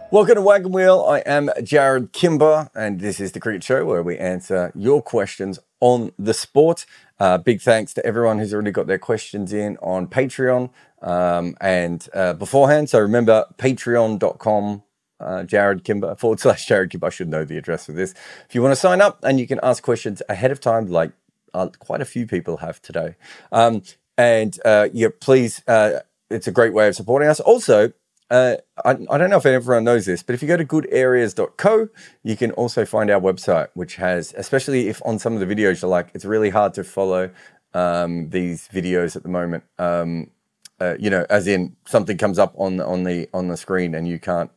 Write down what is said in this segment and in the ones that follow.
Welcome to Wagon Wheel. I am Jared Kimber, and this is the Cricket Show where we answer your questions on the sport. Big thanks to everyone who's already got their questions in on Patreon and beforehand. So remember, patreon.com, Jared Kimber, / Jared Kimber. I should know the address for this. If you want to sign up, and you can ask questions ahead of time, like quite a few people have today. Please, it's a great way of supporting us. Also, I don't know if everyone knows this, but if you go to goodareas.co, you can also find our website, which has, especially if on some of the videos you're like, it's really hard to follow these videos at the moment. As in something comes up on the screen and you can't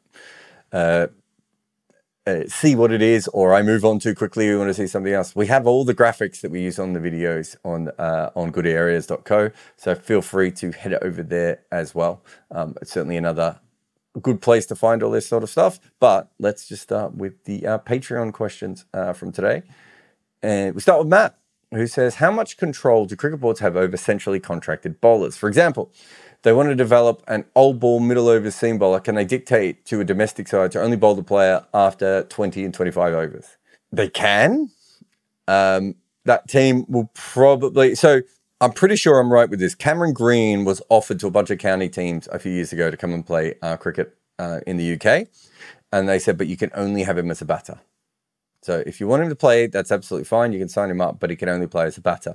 see what it is, or I move on too quickly, we want to see something else. We have all the graphics that we use on the videos on goodareas.co, so feel free to head over there as well. It's certainly another good place to find all this sort of stuff, but let's just start with the Patreon questions from today. And we start with Matt, who says, how much control do cricket boards have over centrally contracted bowlers? For example, they want to develop an old ball middle over seam bowler. Can they dictate to a domestic side to only bowl the player after 20 and 25 overs? They can. That team will probably... So I'm pretty sure I'm right with this. Cameron Green was offered to a bunch of county teams a few years ago to come and play cricket in the UK. And they said, but you can only have him as a batter. So if you want him to play, that's absolutely fine. You can sign him up, but he can only play as a batter.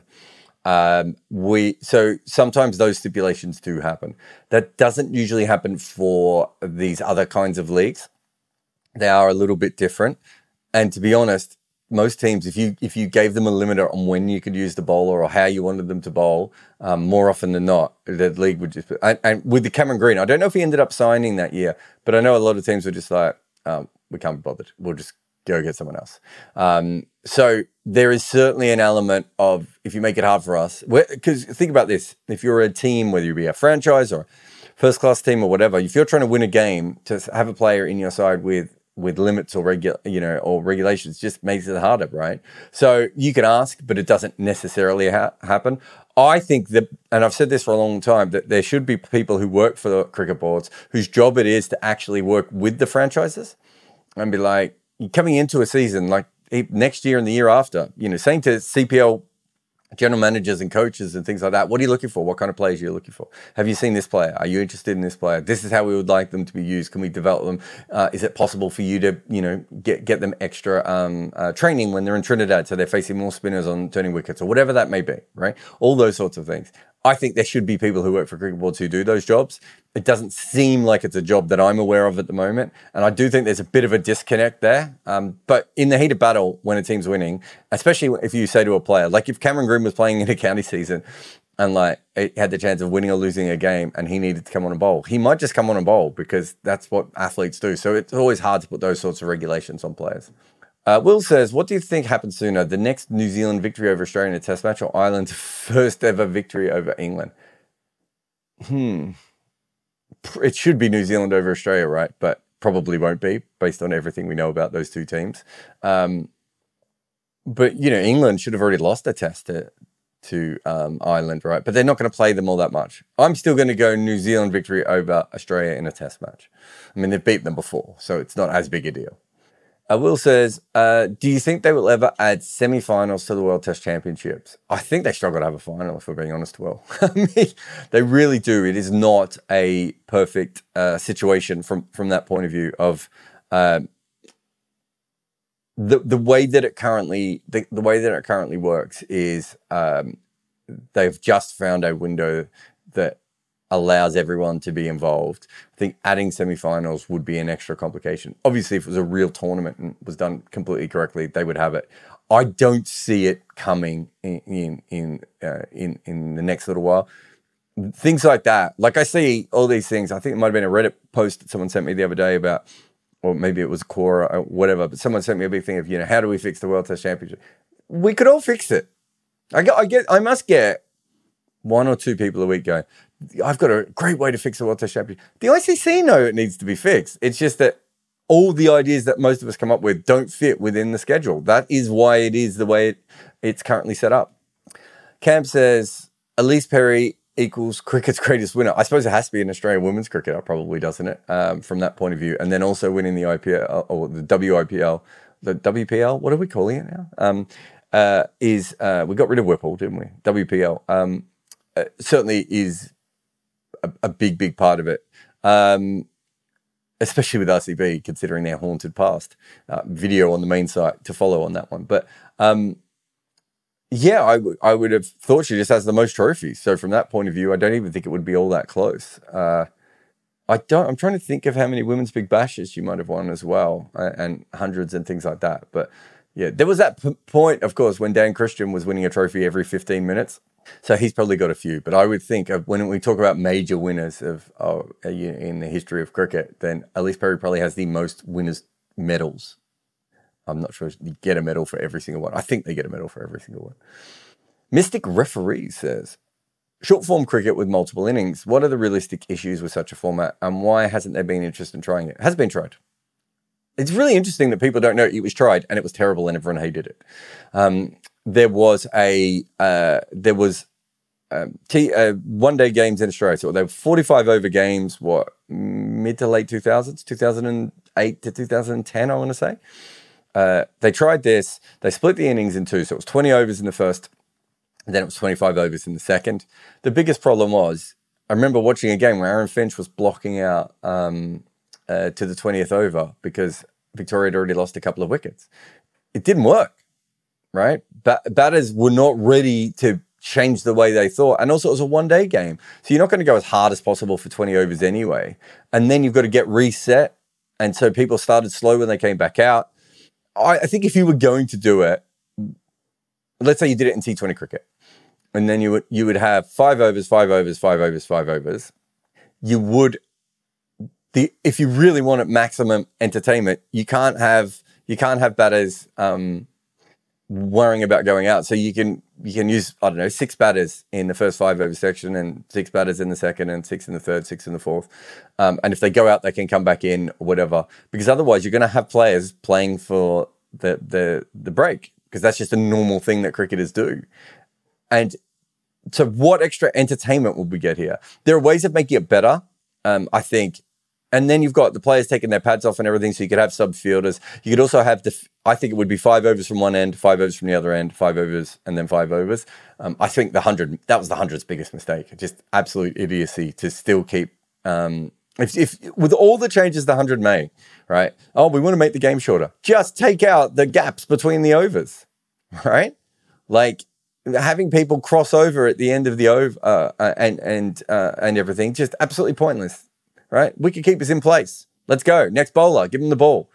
So sometimes those stipulations do happen. That doesn't usually happen for these other kinds of leagues. They are a little bit different. And to be honest, most teams, if you gave them a limiter on when you could use the bowler or how you wanted them to bowl, more often than not, the league would just... And with the Cameron Green, I don't know if he ended up signing that year, but I know a lot of teams were just like, we can't be bothered. We'll just go get someone else. So there is certainly an element of, if you make it hard for us, because think about this, if you're a team, whether you be a franchise or first class team or whatever, if you're trying to win a game, to have a player in your side with limits or regulations just makes it harder, right? So you can ask, but it doesn't necessarily happen. I think that, and I've said this for a long time, that there should be people who work for the cricket boards whose job it is to actually work with the franchises and be like, coming into a season, like next year and the year after, saying to CPL general managers and coaches and things like that, what are you looking for? What kind of players are you looking for? Have you seen this player? Are you interested in this player? This is how we would like them to be used. Can we develop them? Is it possible for you to, get them extra training when they're in Trinidad so they're facing more spinners on turning wickets or whatever that may be, right? All those sorts of things. I think there should be people who work for cricket boards who do those jobs. It doesn't seem like it's a job that I'm aware of at the moment. And I do think there's a bit of a disconnect there. But in the heat of battle, when a team's winning, especially if you say to a player, like if Cameron Green was playing in a county season and like he had the chance of winning or losing a game and he needed to come on and bowl, he might just come on and bowl because that's what athletes do. So it's always hard to put those sorts of regulations on players. Will says, what do you think happens sooner, the next New Zealand victory over Australia in a test match or Ireland's first ever victory over England? It should be New Zealand over Australia, right? But probably won't be based on everything we know about those two teams. But, England should have already lost a test to Ireland, right? But they're not going to play them all that much. I'm still going to go New Zealand victory over Australia in a test match. I mean, they've beaten them before, so it's not as big a deal. Will says, do you think they will ever add semi-finals to the World Test Championships? I think they struggle to have a final, if we're being honest, Will. I mean, they really do. It is not a perfect situation from that point of view of the way that it currently works is they've just found a window that allows everyone to be involved. I think adding semi-finals would be an extra complication. Obviously, if it was a real tournament and was done completely correctly, they would have it. I don't see it coming in the next little while. Things like that. Like I see all these things. I think it might have been a Reddit post that someone sent me the other day about, or maybe it was Quora or whatever, but someone sent me a big thing of, how do we fix the World Test Championship? We could all fix it. I must get one or two people a week going, I've got a great way to fix the World Test Championship. The ICC know it needs to be fixed. It's just that all the ideas that most of us come up with don't fit within the schedule. That is why it is the way it's currently set up. Cam says, Elise Perry equals cricket's greatest winner. I suppose it has to be an Australian women's cricketer, probably, doesn't it? From that point of view. And then also winning the IPL or the WIPL, the WPL, what are we calling it now? We got rid of Whipple, didn't we? WPL certainly is a big part of it. Especially with RCB, considering their haunted past. Video on the main site to follow on that one. But yeah, I would have thought she just has the most trophies. So from that point of view, I don't even think it would be all that close. I'm trying to think of how many women's Big Bashes she might have won as well, and hundreds and things like that. But yeah, there was that point, of course, when Dan Christian was winning a trophy every 15 minutes. So he's probably got a few. But I would think of when we talk about major winners in the history of cricket, then Ellyse Perry probably has the most winners' medals. I'm not sure you get a medal for every single one. I think they get a medal for every single one. Mystic Referee says, short form cricket with multiple innings. What are the realistic issues with such a format, and why hasn't there been interest in trying it? It has been tried. It's really interesting that people don't know it was tried and it was terrible and everyone hated it. There was one-day games in Australia. So they were 45 over games, mid to late 2000s, 2008 to 2010, I want to say. They tried this. They split the innings in two. So it was 20 overs in the first, and then it was 25 overs in the second. The biggest problem was, I remember watching a game where Aaron Finch was blocking out to the 20th over because Victoria had already lost a couple of wickets. It didn't work, right? Batters were not ready to change the way they thought. And also it was a one-day game. So you're not going to go as hard as possible for 20 overs anyway. And then you've got to get reset. And so people started slow when they came back out. I think if you were going to do it, let's say you did it in T20 cricket, and then you would have 5 overs, 5 overs, 5 overs, 5 overs. If you really wanted maximum entertainment, you can't have batters worrying about going out. So you can use, I don't know, 6 batters in the first 5 over section, and 6 batters in the second, and 6 in the third, 6 in the fourth. And if they go out, they can come back in or whatever. Because otherwise, you're going to have players playing for the break, because that's just a normal thing that cricketers do. And so what extra entertainment would we get here? There are ways of making it better, I think. And then you've got the players taking their pads off and everything, so you could have sub-fielders. You could also have, I think it would be 5 overs from one end, 5 overs from the other end, 5 overs, and then 5 overs. I think that was the 100's biggest mistake. Just absolute idiocy to still keep, if with all the changes the 100 made, right? Oh, we want to make the game shorter. Just take out the gaps between the overs, right? Like having people cross over at the end of the over and everything, just absolutely pointless. Right, wicket keepers in place. Let's go. Next bowler, give them the ball.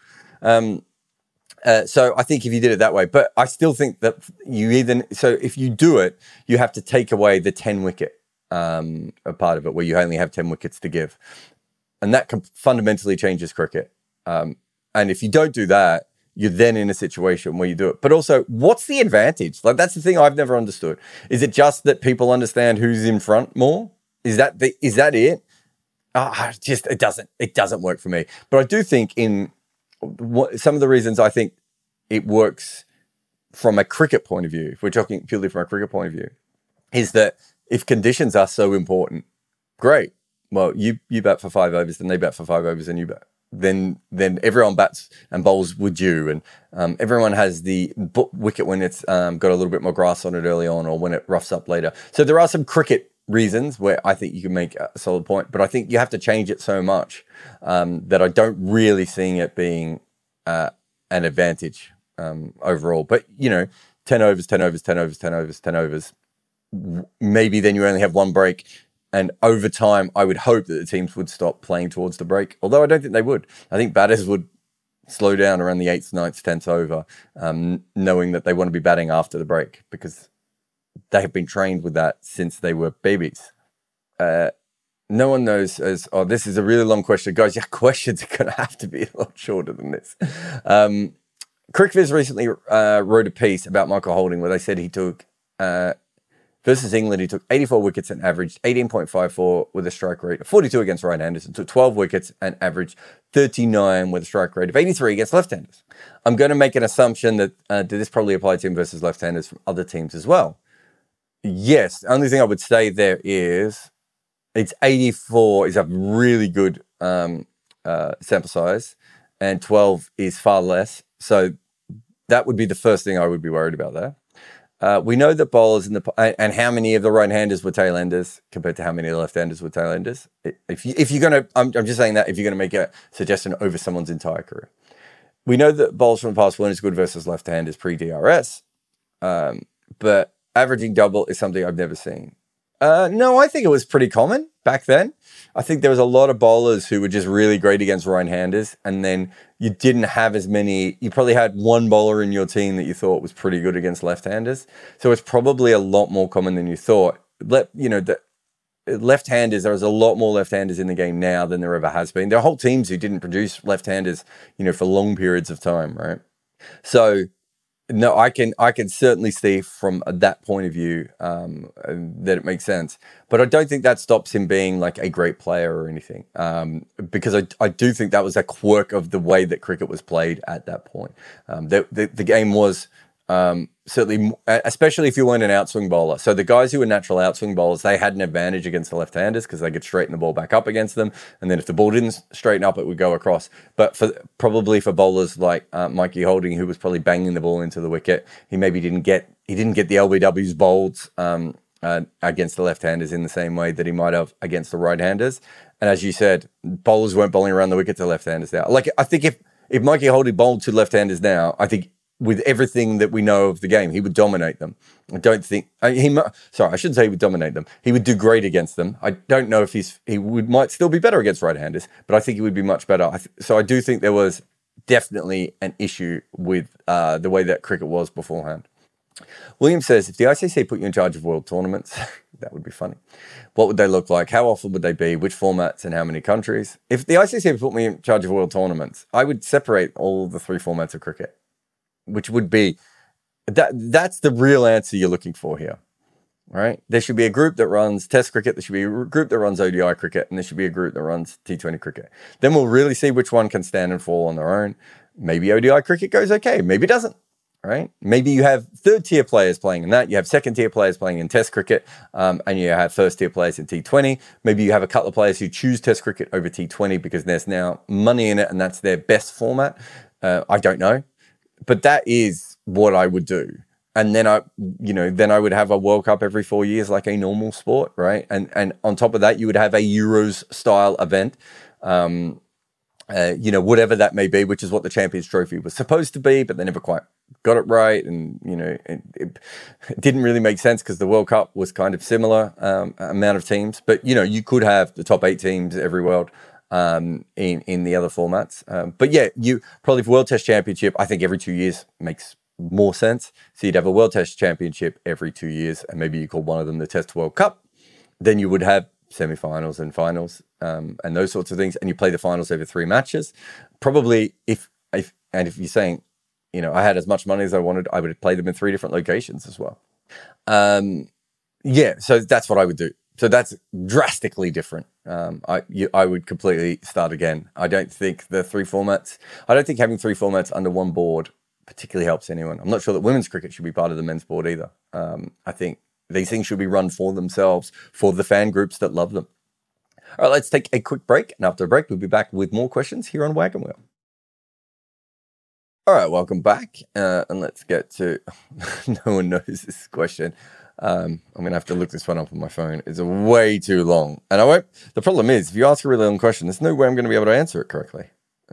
So I think if you did it that way, but I still think that if you do it, you have to take away the 10 wicket part of it, where you only have 10 wickets to give, and that fundamentally changes cricket. And if you don't do that, you're then in a situation where you do it. But also, what's the advantage? Like, that's the thing I've never understood. Is it just that people understand who's in front more? Is that it? It doesn't work for me. But I do think some of the reasons I think it works from a cricket point of view, if we're talking purely from a cricket point of view, is that if conditions are so important, great. Well, you bat for 5 overs, then they bat for 5 overs, and you bat. Then everyone bats and bowls with you, and everyone has the wicket when it's got a little bit more grass on it early on, or when it roughs up later. So there are some cricket reasons where I think you can make a solid point, but I think you have to change it so much that I don't really see it being an advantage overall. But 10 overs, 10 overs, 10 overs, 10 overs, 10 overs. Maybe then you only have one break, and over time, I would hope that the teams would stop playing towards the break. Although I don't think they would. I think batters would slow down around the 8th, 9th, 10th over, knowing that they want to be batting after the break, because they have been trained with that since they were babies. No one knows this is a really long question. Guys, your questions are going to have to be a lot shorter than this. CricViz recently wrote a piece about Michael Holding where they said he took, versus England, he took 84 wickets and averaged 18.54 with a strike rate of 42 against right-handers, and took 12 wickets and averaged 39 with a strike rate of 83 against left-handers. I'm going to make an assumption that this probably applied to him versus left-handers from other teams as well. Yes, the only thing I would say there is it's 84 is a really good sample size, and 12 is far less. So that would be the first thing I would be worried about there. We know that bowlers and how many of the right-handers were tail-enders compared to how many of the left-handers were tail-enders. If you're gonna, I'm just saying that if you're gonna make a suggestion over someone's entire career, we know that bowlers from the past weren't as good versus left-handers pre-DRS, but averaging double is something I've never seen. No, I think it was pretty common back then. I think there was a lot of bowlers who were just really great against right-handers, and then you didn't have as many. You probably had one bowler in your team that you thought was pretty good against left-handers. So it's probably a lot more common than you thought. The left-handers, there's a lot more left-handers in the game now than there ever has been. There are whole teams who didn't produce left-handers, for long periods of time, right? So no, I can certainly see from that point of view that it makes sense, but I don't think that stops him being like a great player or anything, because I do think that was a quirk of the way that cricket was played at that point. The game was certainly, especially if you weren't an outswing bowler. So the guys who were natural outswing bowlers, they had an advantage against the left-handers because they could straighten the ball back up against them, and then if the ball didn't straighten up, it would go across. But probably for bowlers like Mikey Holding, who was probably banging the ball into the wicket, he didn't get the LBWs bowled against the left-handers in the same way that he might have against the right-handers. And as you said, bowlers weren't bowling around the wicket to left-handers now. Like, I think if Mikey Holding bowled to left-handers now, I think with everything that we know of the game, he would dominate them. I don't think I shouldn't say he would dominate them. He would do great against them. I don't know if might still be better against right-handers, but I think he would be much better. So I do think there was definitely an issue with the way that cricket was beforehand. William says, if the ICC put you in charge of world tournaments, that would be funny. What would they look like? How often would they be? Which formats and how many countries? If the ICC put me in charge of world tournaments, I would separate all the three formats of cricket, which would be that's the real answer you're looking for here, right? There should be a group that runs Test cricket, there should be a group that runs ODI cricket, and there should be a group that runs T20 cricket. Then we'll really see which one can stand and fall on their own. Maybe ODI cricket goes okay, maybe it doesn't, right? Maybe you have third-tier players playing in that, you have second-tier players playing in Test cricket, and you have first-tier players in T20. Maybe you have a couple of players who choose Test cricket over T20 because there's now money in it and that's their best format. I don't know. But that is what I would do. And then I would have a World Cup every 4 years like a normal sport, right? And on top of that, you would have a Euros style event, whatever that may be, which is what the Champions Trophy was supposed to be, but they never quite got it right. And, it didn't really make sense because the World Cup was kind of similar amount of teams. But, you could have the top 8 teams every world in the other formats. But yeah, you probably for World Test Championship, I think every 2 years makes more sense. So you'd have a World Test Championship every 2 years, and maybe you call one of them the Test World Cup. Then you would have semi-finals and finals and those sorts of things, and you play the finals over 3 matches. Probably if you're saying, I had as much money as I wanted, I would play them in 3 different locations as well. So that's what I would do. So that's drastically different. I would completely start again. I don't think having 3 formats under one board particularly helps anyone. I'm not sure that women's cricket should be part of the men's board either. I think these things should be run for themselves, for the fan groups that love them. All right, let's take a quick break. And after a break, we'll be back with more questions here on Wagon Wheel. All right, welcome back. And let's get to, no one knows this question. I'm going to have to look this one up on my phone. It's way too long. And the problem is, if you ask a really long question, there's no way I'm going to be able to answer it correctly.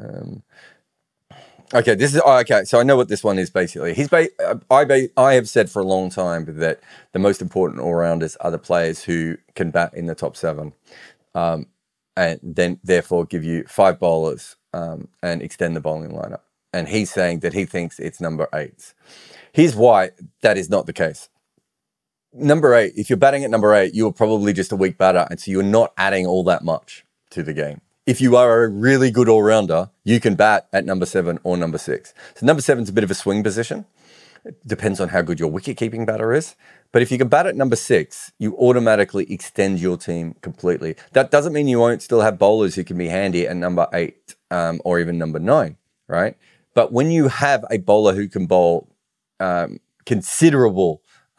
Okay, so I know what this one is basically. I have said for a long time that the most important all-rounders are the players who can bat in the top 7, and then therefore give you 5 bowlers and extend the bowling lineup. And he's saying that he thinks it's number 8. Here's why that is not the case. Number 8, if you're batting at number 8, you're probably just a weak batter, and so you're not adding all that much to the game. If you are a really good all-rounder, you can bat at number 7 or number 6. So number 7 is a bit of a swing position. It depends on how good your wicket-keeping batter is. But if you can bat at number 6, you automatically extend your team completely. That doesn't mean you won't still have bowlers who can be handy at number 8 or even number 9, right? But when you have a bowler who can bowl considerable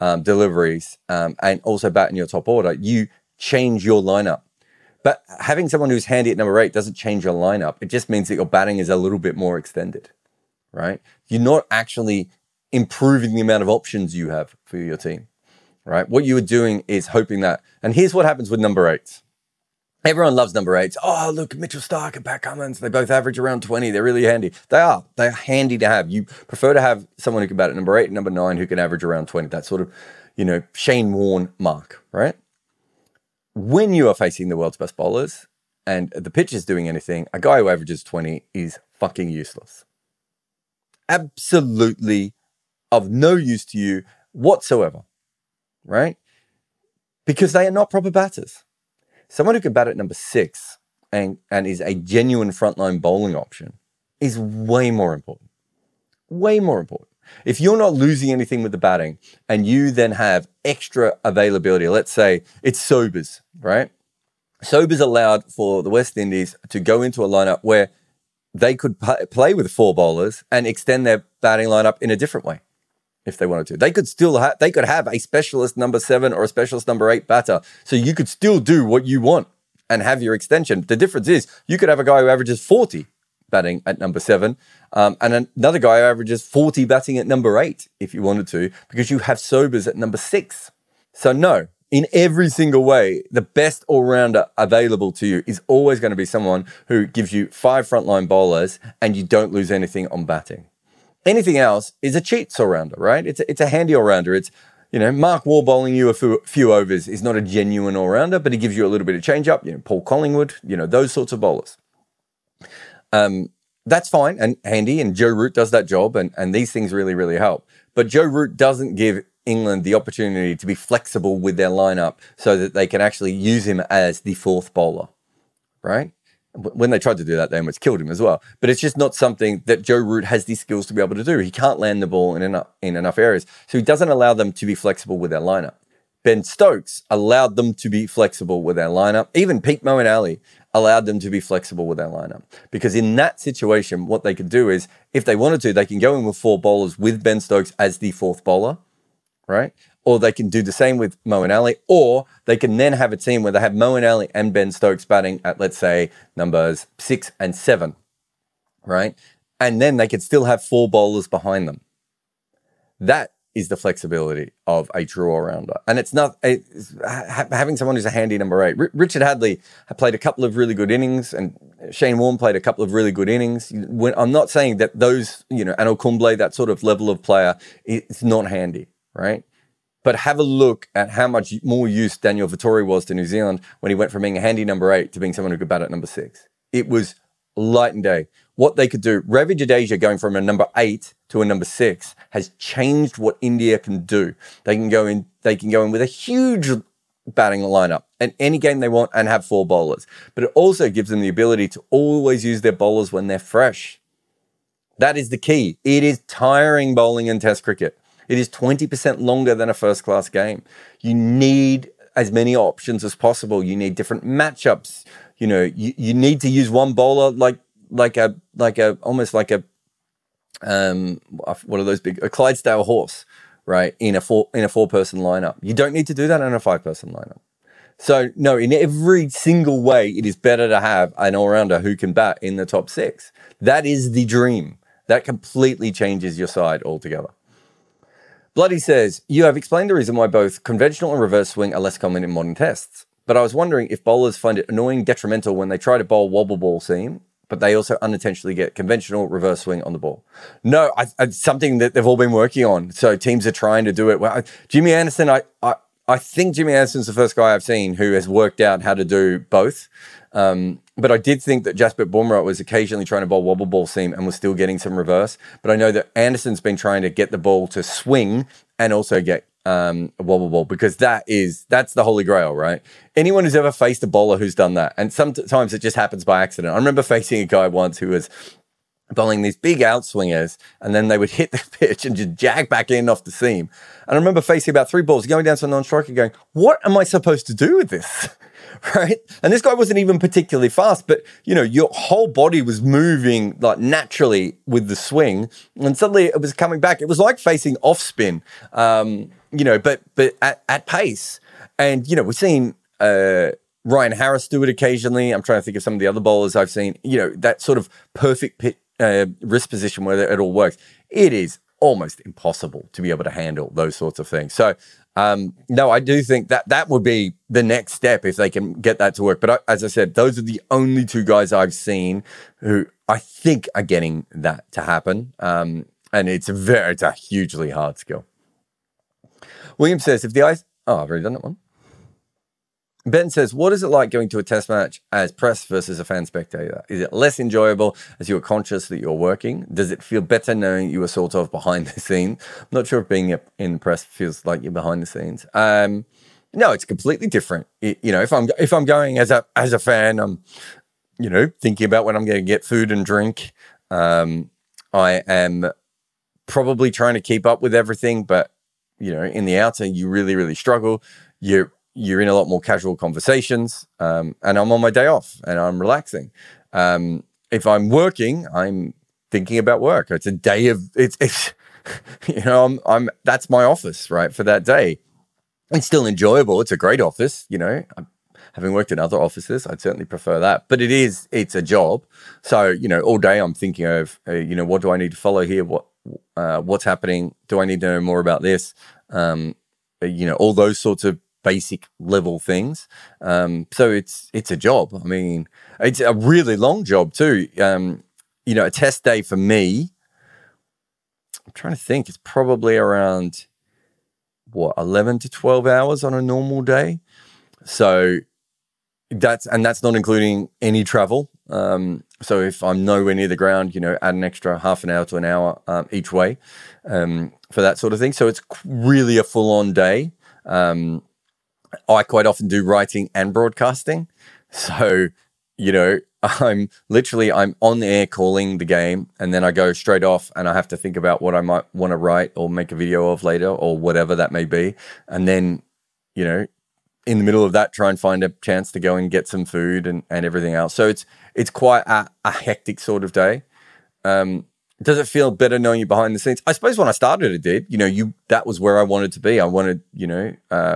deliveries, and also bat in your top order, you change your lineup. But having someone who's handy at number 8 doesn't change your lineup. It just means that your batting is a little bit more extended, right? You're not actually improving the amount of options you have for your team, right? What you are doing is hoping that, and here's what happens with number 8s. Everyone loves number 8s. Oh, look, Mitchell Starc and Pat Cummins, they both average around 20. They're really handy. They're handy to have. You prefer to have someone who can bat at number 8 and number 9 who can average around 20. That sort of, Shane Warne mark, right? When you are facing the world's best bowlers and the pitch is doing anything, a guy who averages 20 is fucking useless. Absolutely of no use to you whatsoever, right? Because they are not proper batters. Someone who can bat at number 6 and is a genuine frontline bowling option is way more important. Way more important. If you're not losing anything with the batting and you then have extra availability, let's say it's Sobers, right? Sobers allowed for the West Indies to go into a lineup where they could play with 4 bowlers and extend their batting lineup in a different way if they wanted to. They could have a specialist number 7 or a specialist number 8 batter, so you could still do what you want and have your extension. The difference is you could have a guy who averages 40 batting at number 7, and another guy who averages 40 batting at number 8 if you wanted to, because you have Sobers at number 6. So no, in every single way, the best all-rounder available to you is always going to be someone who gives you 5 frontline bowlers and you don't lose anything on batting. Anything else is a cheats all-rounder, right? It's a handy all-rounder. It's, Mark Waugh bowling you a few overs is not a genuine all-rounder, but he gives you a little bit of change-up. Paul Collingwood, those sorts of bowlers. That's fine and handy, and Joe Root does that job, and these things really, really help. But Joe Root doesn't give England the opportunity to be flexible with their lineup so that they can actually use him as the 4th bowler, right? When they tried to do that, they almost killed him as well. But it's just not something that Joe Root has the skills to be able to do. He can't land the ball in enough areas, so he doesn't allow them to be flexible with their lineup. Ben Stokes allowed them to be flexible with their lineup. Even Pete Moeen Ali allowed them to be flexible with their lineup. Because in that situation, what they could do is, if they wanted to, they can go in with 4 bowlers with Ben Stokes as the 4th bowler, right? Or they can do the same with Moeen Ali, or they can then have a team where they have Moeen Ali and Ben Stokes batting at, let's say, numbers 6 and 7, right? And then they could still have 4 bowlers behind them. That is the flexibility of a true all-rounder. And it's not having someone who's a handy number 8. Richard Hadley played a couple of really good innings, and Shane Warne played a couple of really good innings. I'm not saying that those, Anil Kumble, that sort of level of player, is not handy, right? But have a look at how much more use Daniel Vettori was to New Zealand when he went from being a handy number 8 to being someone who could bat at number 6. It was light and day. What they could do, Ravi Jadeja going from a number 8 to a number 6 has changed what India can do. They can go in with a huge batting lineup in any game they want and have 4 bowlers. But it also gives them the ability to always use their bowlers when they're fresh. That is the key. It is tiring bowling in Test cricket. It is 20% longer than a first-class game. You need as many options as possible. You need different matchups. You need to use one bowler like a what are those big, a Clydesdale horse, right? In a 4-person lineup. You don't need to do that in a 5-person lineup. So no, in every single way, it is better to have an all-rounder who can bat in the top 6. That is the dream. That completely changes your side altogether. Bloody says, you have explained the reason why both conventional and reverse swing are less common in modern tests. But I was wondering if bowlers find it annoying, detrimental when they try to bowl wobble ball seam, but they also unintentionally get conventional reverse swing on the ball. No, it's something that they've all been working on. So teams are trying to do it. Well, Jimmy Anderson, I think Jimmy Anderson's the first guy I've seen who has worked out how to do both. But I did think that Jasprit Bumrah was occasionally trying to bowl wobble ball seam and was still getting some reverse. But I know that Anderson's been trying to get the ball to swing and also get a wobble ball, because that's the holy grail, right? Anyone who's ever faced a bowler who's done that, and sometimes it just happens by accident. I remember facing a guy once who was bowling these big outswingers, and then they would hit the pitch and just jag back in off the seam. And I remember facing about 3 balls, going down to a non-striker going, what am I supposed to do with this? Right? And this guy wasn't even particularly fast, but, you know, your whole body was moving like naturally with the swing, and suddenly it was coming back. It was like facing off spin, you know, but at pace. And, you know, we've seen Ryan Harris do it occasionally. I'm trying to think of some of the other bowlers I've seen, you know, that sort of perfect wrist position where it all works. It is almost impossible to be able to handle those sorts of things. So, no, I do think that would be the next step if they can get that to work. But as I said, those are the only 2 guys I've seen who I think are getting that to happen. And it's a hugely hard skill. William says, if the ice... Oh, I've already done that one. Ben says, what is it like going to a test match as press versus a fan spectator? Is it less enjoyable as you are conscious that you're working? Does it feel better knowing you are sort of behind the scenes? I'm not sure if being in press feels like you're behind the scenes. No, it's completely different. You know, if I'm going as a fan, I'm, you know, thinking about when I'm going to get food and drink. I am probably trying to keep up with everything, but, you know, in the outer, you really, really struggle. You're in a lot more casual conversations, and I'm on my day off and I'm relaxing. If I'm working, I'm thinking about work. It's a day of it's you know, that's my office, right, for that day. It's still enjoyable. It's a great office, you know. Having worked in other offices, I'd certainly prefer that. But it's a job. So, you know, all day I'm thinking of, you know, what do I need to follow here? What's happening? Do I need to know more about this? You know, all those sorts of basic level things. So it's a job. I mean, it's a really long job too. You know, a test day for me, I'm trying to think, it's probably around 11 to 12 hours on a normal day. So that's not including any travel. So if I'm nowhere near the ground, you know, add an extra half an hour to an hour each way for that sort of thing. So it's really a full-on day. I quite often do writing and broadcasting. So, you know, I'm on air calling the game, and then I go straight off and I have to think about what I might want to write or make a video of later or whatever that may be. And then, you know, in the middle of that, try and find a chance to go and get some food and everything else. So it's quite a hectic sort of day. Does it feel better knowing you're behind the scenes? I suppose when I started, it did. You know, that was where I wanted to be. I wanted, you know,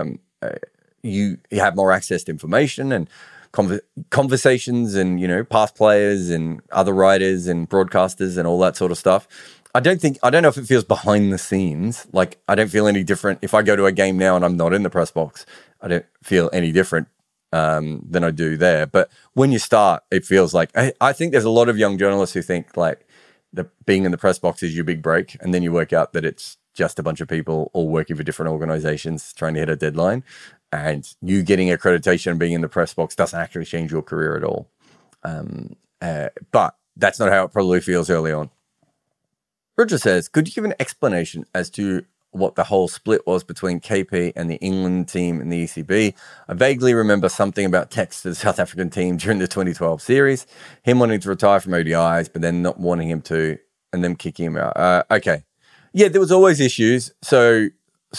you have more access to information and conversations and, you know, past players and other writers and broadcasters and all that sort of stuff. I don't know if it feels behind the scenes. Like, I don't feel any different. If I go to a game now and I'm not in the press box, I don't feel any different than I do there. But when you start, it feels like, I think there's a lot of young journalists who think like being in the press box is your big break. And then you work out that it's just a bunch of people all working for different organizations trying to hit a deadline. And you getting accreditation and being in the press box doesn't actually change your career at all. But that's not how it probably feels early on. Roger says, could you give an explanation as to what the whole split was between KP and the England team and the ECB? I vaguely remember something about text to the South African team during the 2012 series, him wanting to retire from ODIs, but then not wanting him to, and them kicking him out. Okay. Yeah, there was always issues. So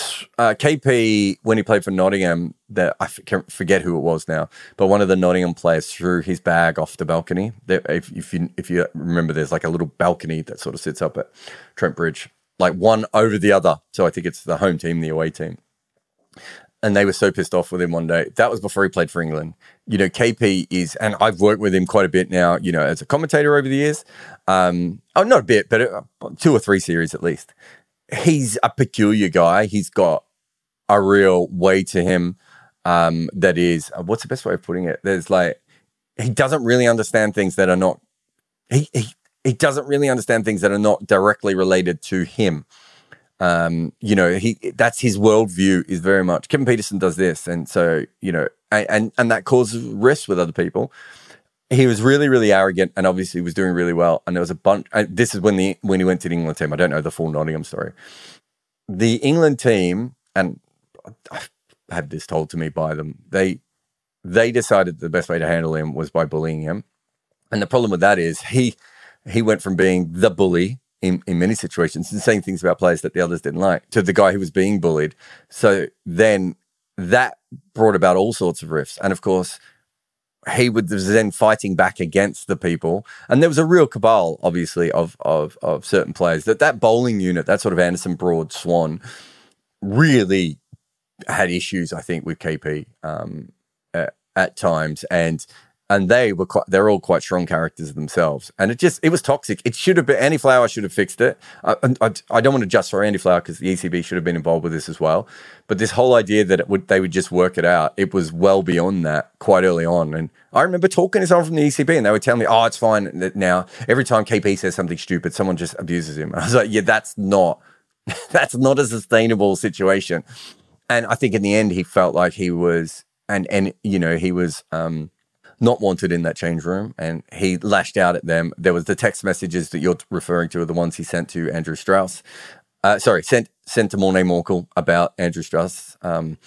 KP, when he played for Nottingham, I forget who it was now, but one of the Nottingham players threw his bag off the balcony. If you remember, there's like a little balcony that sort of sits up at Trent Bridge, like one over the other. So I think it's the home team, the away team. And they were so pissed off with him one day. That was before he played for England. You know, KP is, and I've worked with him quite a bit now, you know, as a commentator over the years. Not a bit, but 2 or 3 series at least. He's a peculiar guy. He's got a real way to him that is, what's the best way of putting it? There's like, he doesn't really understand things that are not, he doesn't really understand things that are not directly related to him. You know, that's his worldview is very much, Kevin Peterson does this. And so, you know, and that causes risks with other people. He was really, really arrogant and obviously was doing really well. And there was a bunch, this is when he went to the England team. I don't know the full Nottingham story. The England team, and I had this told to me by them, they decided the best way to handle him was by bullying him. And the problem with that is he he went from being the bully in many situations and saying things about players that the others didn't like to the guy who was being bullied. So then that brought about all sorts of rifts. And of course, he was then fighting back against the people. And there was a real cabal, obviously, of certain players. That bowling unit, that sort of Anderson, Broad, Swan, really had issues, I think, with KP at times. And they're all quite strong characters themselves. And it was toxic. It should have been, Andy Flower should have fixed it. I don't want to just throw Andy Flower because the ECB should have been involved with this as well. But this whole idea that they would just work it out, it was well beyond that quite early on. And I remember talking to someone from the ECB and they would tell me, oh, it's fine now. Every time KP says something stupid, someone just abuses him. And I was like, yeah, that's not a sustainable situation. And I think in the end, he felt like he was, he was, not wanted in that change room, and he lashed out at them. There was the text messages that you're referring to are the ones he sent to Andrew Strauss. Sent to Morné Morkel about Andrew Strauss,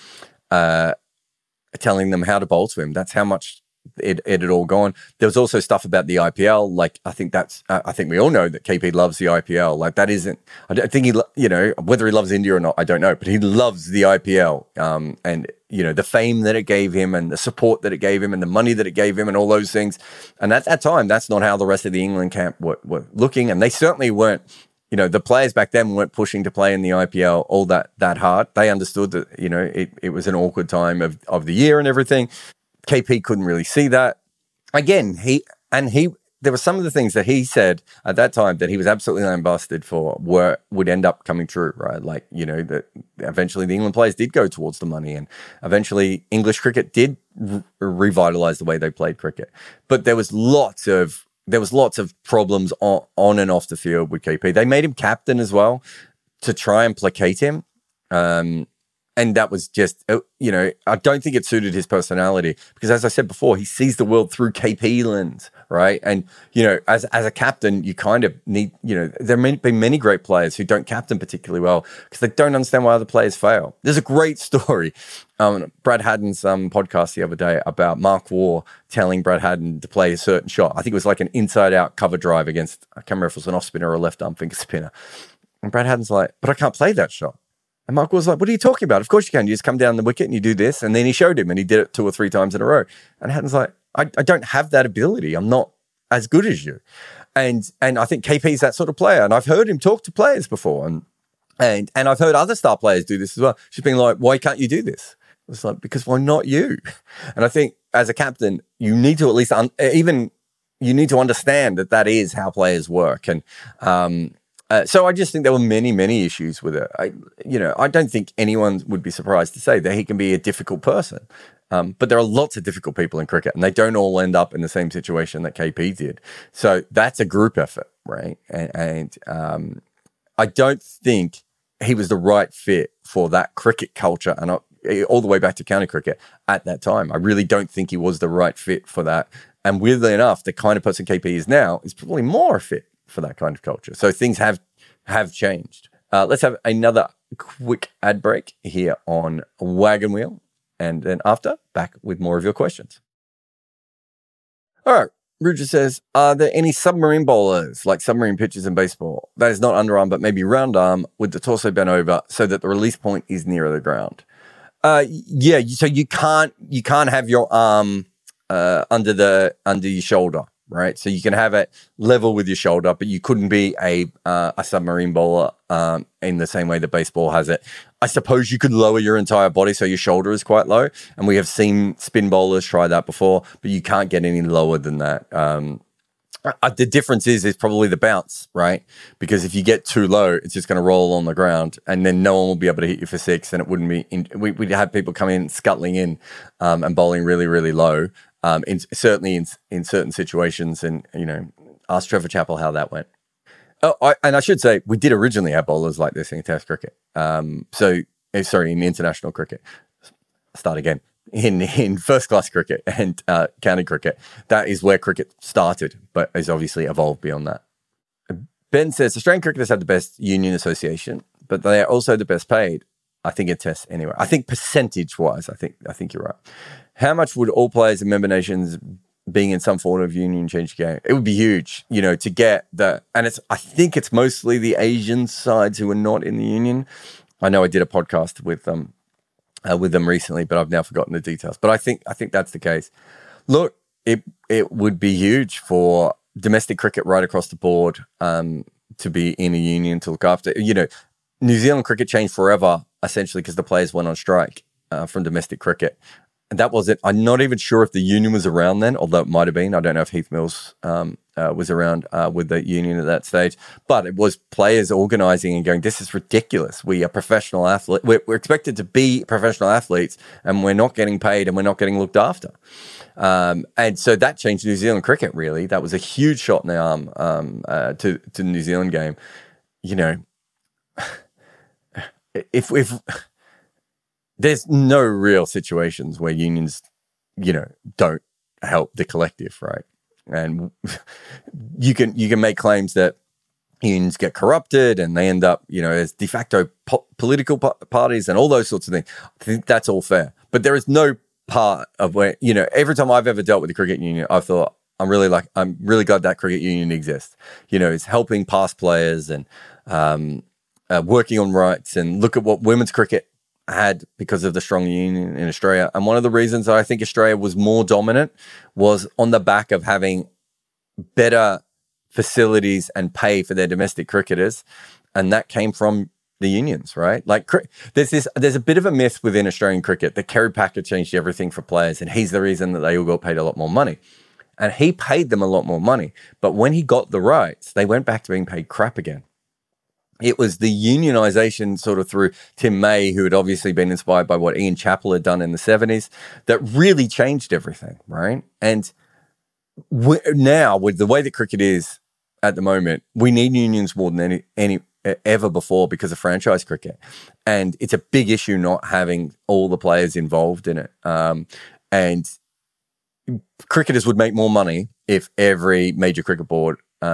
telling them how to bowl to him. That's how much it had all gone. There was also stuff about the IPL. Like, I think we all know that KP loves the IPL. Like, that isn't, I don't think whether he loves India or not, I don't know, but he loves the IPL. And, the fame that it gave him and the support that it gave him and the money that it gave him and all those things. And at that time, that's not how the rest of the England camp were looking. And they certainly weren't, the players back then weren't pushing to play in the IPL all that hard. They understood that, it was an awkward time of the year and everything. KP couldn't really see that. Again, there were some of the things that he said at that time that he was absolutely lambasted for would end up coming true, right? Like, that eventually the England players did go towards the money, and eventually English cricket did revitalize the way they played cricket. But there was lots of problems on and off the field with KP. They made him captain as well to try and placate him. And that was just, I don't think it suited his personality because, as I said before, he sees the world through KP lens, right? And, as a captain, you kind of need, there may be many great players who don't captain particularly well because they don't understand why other players fail. There's a great story. Brad Haddon's podcast the other day about Mark Waugh telling Brad Haddon to play a certain shot. I think it was like an inside-out cover drive against, I can't remember if it was an off-spinner or a left-arm finger spinner. And Brad Haddon's like, but I can't play that shot. And Mark was like, what are you talking about? Of course you can. You just come down the wicket and you do this. And then he showed him and he did it 2 or 3 times in a row. And Haddon's like, I don't have that ability. I'm not as good as you. And I think KP's that sort of player. And I've heard him talk to players before. And I've heard other star players do this as well. She's been like, why can't you do this? It's like, because why not you? And I think as a captain, you need to at least, you need to understand that is how players work. And, so I just think there were many, many issues with it. I don't think anyone would be surprised to say that he can be a difficult person. But there are lots of difficult people in cricket, and they don't all end up in the same situation that KP did. So that's a group effort, right? And I don't think he was the right fit for that cricket culture, and all the way back to county cricket at that time. I really don't think he was the right fit for that. And weirdly enough, the kind of person KP is now is probably more a fit for that kind of culture. So things have changed. Let's have another quick ad break here on Wagon Wheel. And then after, back with more of your questions. All right. Ruger says, are there any submarine bowlers, like submarine pitchers in baseball, that is not underarm, but maybe round arm with the torso bent over so that the release point is nearer the ground? Yeah. So you can't have your arm under your shoulder, right? So you can have it level with your shoulder, but you couldn't be a submarine bowler in the same way that baseball has it. I suppose you could lower your entire body so your shoulder is quite low, and we have seen spin bowlers try that before, but you can't get any lower than that. The difference is probably the bounce, right? Because if you get too low, it's just going to roll on the ground, and then no one will be able to hit you for 6, and it wouldn't be. We'd have people come in scuttling in and bowling really, really low. Certainly in certain situations, and ask Trevor Chappell how that went. And I should say we did originally have bowlers like this in Test cricket. In international cricket. Start again. In first class cricket and county cricket, that is where cricket started, but has obviously evolved beyond that. Ben says Australian cricketers have the best union association, but they are also the best paid. I think it tests anyway. I think percentage wise, I think you're right. How much would all players in member nations being in some form of union change the game. It would be huge, to get the, and I think it's mostly the Asian sides who are not in the union. I know I did a podcast with them recently, but I've now forgotten the details. But I think that's the case. Look, it would be huge for domestic cricket right across the board to be in a union to look after. New Zealand cricket changed forever, essentially, because the players went on strike from domestic cricket. And that was it. I'm not even sure if the union was around then, although it might have been. I don't know if Heath Mills was around with the union at that stage. But it was players organising and going, this is ridiculous. We are professional athletes. We're expected to be professional athletes, and we're not getting paid and we're not getting looked after. And so that changed New Zealand cricket, really. That was a huge shot in the arm to the New Zealand game. If there's no real situations where unions, don't help the collective, right? And you can make claims that unions get corrupted and they end up, as de facto political parties and all those sorts of things. I think that's all fair. But there is no part of where, every time I've ever dealt with the cricket union, I've thought, I'm really glad that cricket union exists. It's helping past players and working on rights, and look at what women's cricket had because of the strong union in Australia. And one of the reasons I think Australia was more dominant was on the back of having better facilities and pay for their domestic cricketers. And that came from the unions, right? Like there's a bit of a myth within Australian cricket that Kerry Packer changed everything for players, and he's the reason that they all got paid a lot more money. And he paid them a lot more money. But when he got the rights, they went back to being paid crap again. It was the unionization sort of through Tim May, who had obviously been inspired by what Ian Chappell had done in the 70s, that really changed everything, right? And now, with the way that cricket is at the moment, we need unions more than any ever before because of franchise cricket. And it's a big issue not having all the players involved in it. And cricketers would make more money if every major cricket board,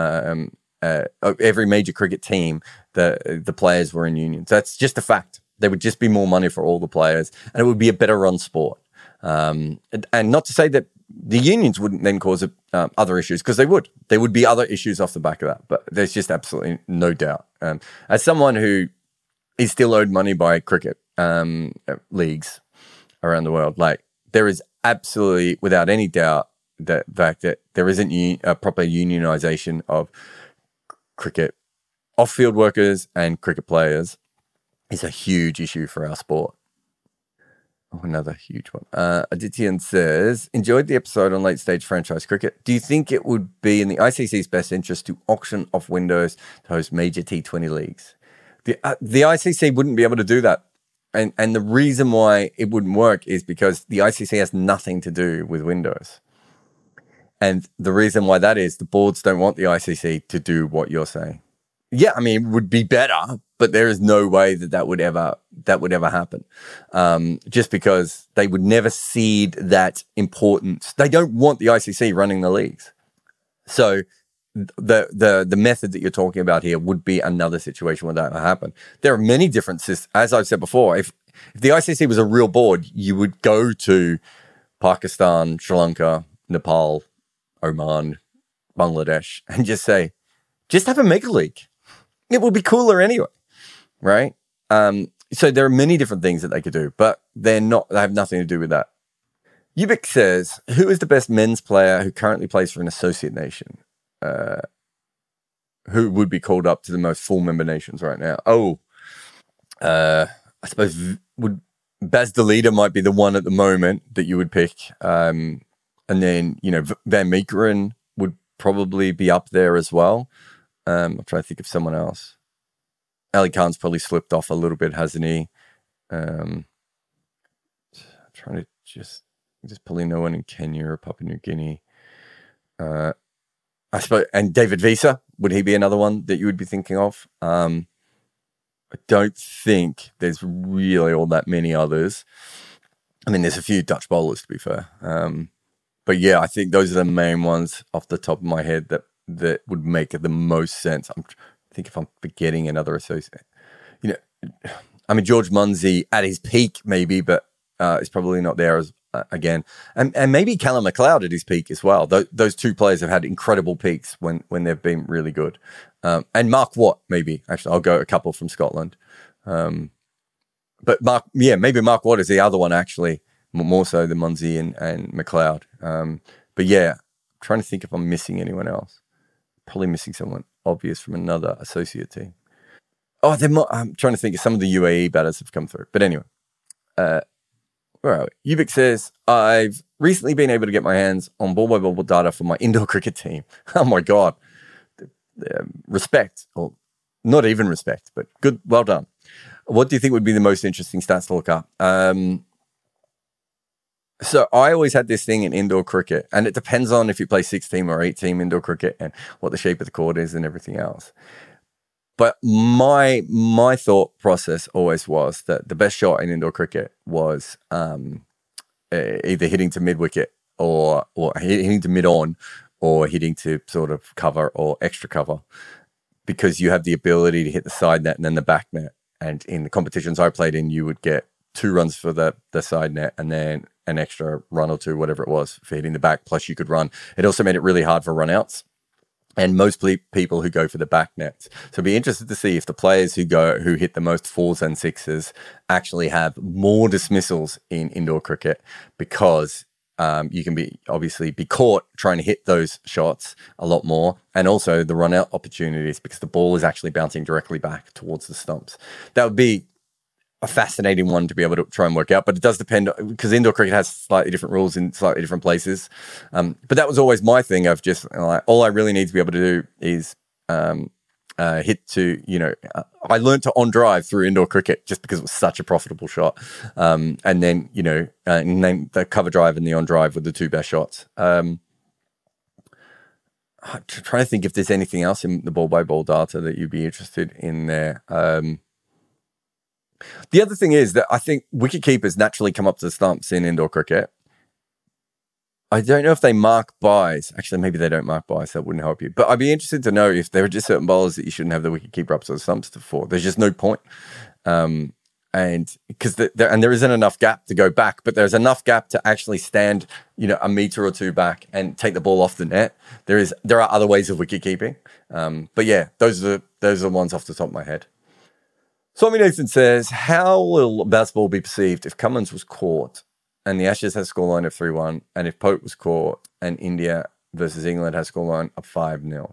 every major cricket team, the players were in unions. That's just a fact. There would just be more money for all the players, and it would be a better run sport. And not to say that the unions wouldn't then cause other issues, because they would. There would be other issues off the back of that, but there's just absolutely no doubt. As someone who is still owed money by cricket leagues around the world, like, there is absolutely, without any doubt, the fact that there isn't a proper unionization of cricket off-field workers and cricket players is a huge issue for our sport. Oh, another huge one. Adityan says, enjoyed the episode on late-stage franchise cricket. Do you think it would be in the ICC's best interest to auction off windows to host major T20 leagues? The ICC wouldn't be able to do that. And the reason why it wouldn't work is because the ICC has nothing to do with windows. And the reason why that is, the boards don't want the ICC to do what you're saying. Yeah, I mean, it would be better, but there is no way that would ever happen. Just because they would never cede that importance. They don't want the ICC running the leagues. So the method that you're talking about here would be another situation where that would happen. There are many differences. As I've said before, if the ICC was a real board, you would go to Pakistan, Sri Lanka, Nepal, Oman, Bangladesh, and just say, just have a mega league. It would be cooler anyway, right? So there are many different things that they could do, but they have nothing to do with that. Ubik says, who is the best men's player who currently plays for an associate nation? Who would be called up to the most full member nations right now? I suppose Baz de Leader might be the one at the moment that you would pick. And then, Van Meekeren would probably be up there as well. I'm trying to think of someone else. Ali Khan's probably slipped off a little bit, hasn't he? I'm trying to just probably no one in Kenya or Papua New Guinea. I suppose, and David Visa, would he be another one that you would be thinking of? I don't think there's really all that many others. I mean, there's a few Dutch bowlers, to be fair. But yeah, I think those are the main ones off the top of my head that would make the most sense. I think if I'm forgetting another associate. I mean, George Munsey at his peak maybe, but it's probably not there again, and maybe Callum McLeod at his peak as well. Those two players have had incredible peaks when they've been really good. And Mark Watt, maybe actually, I'll go a couple from Scotland. But maybe Mark Watt is the other one actually, more so than Munzie and McLeod. But yeah, I'm trying to think if I'm missing anyone else. Probably missing someone obvious from another associate team. Oh, I'm trying to think if some of the UAE batters have come through. But anyway, where are we? Ubik says, I've recently been able to get my hands on ball-by-ball data for my indoor cricket team. Oh my God. Respect, or not even respect, but good, well done. What do you think would be the most interesting stats to look up? So I always had this thing in indoor cricket, and it depends on if you play 6-team or 8-team indoor cricket and what the shape of the court is and everything else. But my thought process always was that the best shot in indoor cricket was either hitting to mid-wicket or hitting to mid-on or hitting to sort of cover or extra cover, because you have the ability to hit the side net and then the back net. And in the competitions I played in, you would get 2 runs for the side net and then an extra run or 2, whatever it was, for hitting the back, plus you could run. It also made it really hard for run-outs. And most people who go for the back nets. So be interested to see if the players who hit the most 4s and 6s actually have more dismissals in indoor cricket, because you can be caught trying to hit those shots a lot more, and also the run out opportunities because the ball is actually bouncing directly back towards the stumps. That would be a fascinating one to be able to try and work out, but it does depend, because indoor cricket has slightly different rules in slightly different places. But that was always my thing of just all I really need to be able to do is hit to, I learned to on drive through indoor cricket just because it was such a profitable shot. And then, name the cover drive and the on drive were the 2 best shots. I'm trying to think if there's anything else in the ball-by-ball data that you'd be interested in there. The other thing is that I think wicket keepers naturally come up to the stumps in indoor cricket. I don't know if they mark buys. Actually, maybe they don't mark buys, so that wouldn't help you. But I'd be interested to know if there are just certain bowlers that you shouldn't have the wicket keeper up to the stumps for. There's just no point. And because there isn't enough gap to go back, but there's enough gap to actually stand, a meter or 2 back and take the ball off the net. There are other ways of wicket keeping. But yeah, those are the ones off the top of my head. Swami Nathan says, how will Bazball be perceived if Cummins was caught and the Ashes has a scoreline of 3-1, and if Pope was caught and India versus England has a scoreline of 5-0?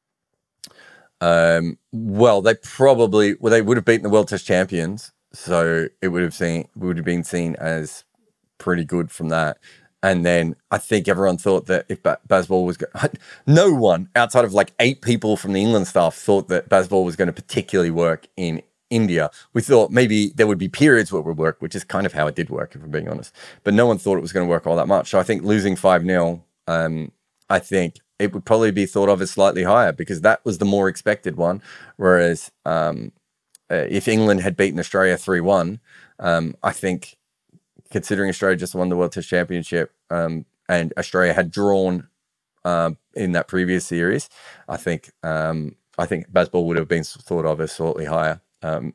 Well, they would have beaten the World Test champions, so it would have been seen as pretty good from that. And then I think everyone thought that if Bazball was no one outside of 8 people from the England staff thought that Bazball was going to particularly work in India. We thought maybe there would be periods where it would work, which is kind of how it did work, if I'm being honest. But no one thought it was going to work all that much. So I think losing 5-0, I think it would probably be thought of as slightly higher, because that was the more expected one. Whereas if England had beaten Australia 3-1, I think, considering Australia just won the World Test Championship and Australia had drawn in that previous series, I think Bazball would have been thought of as slightly higher.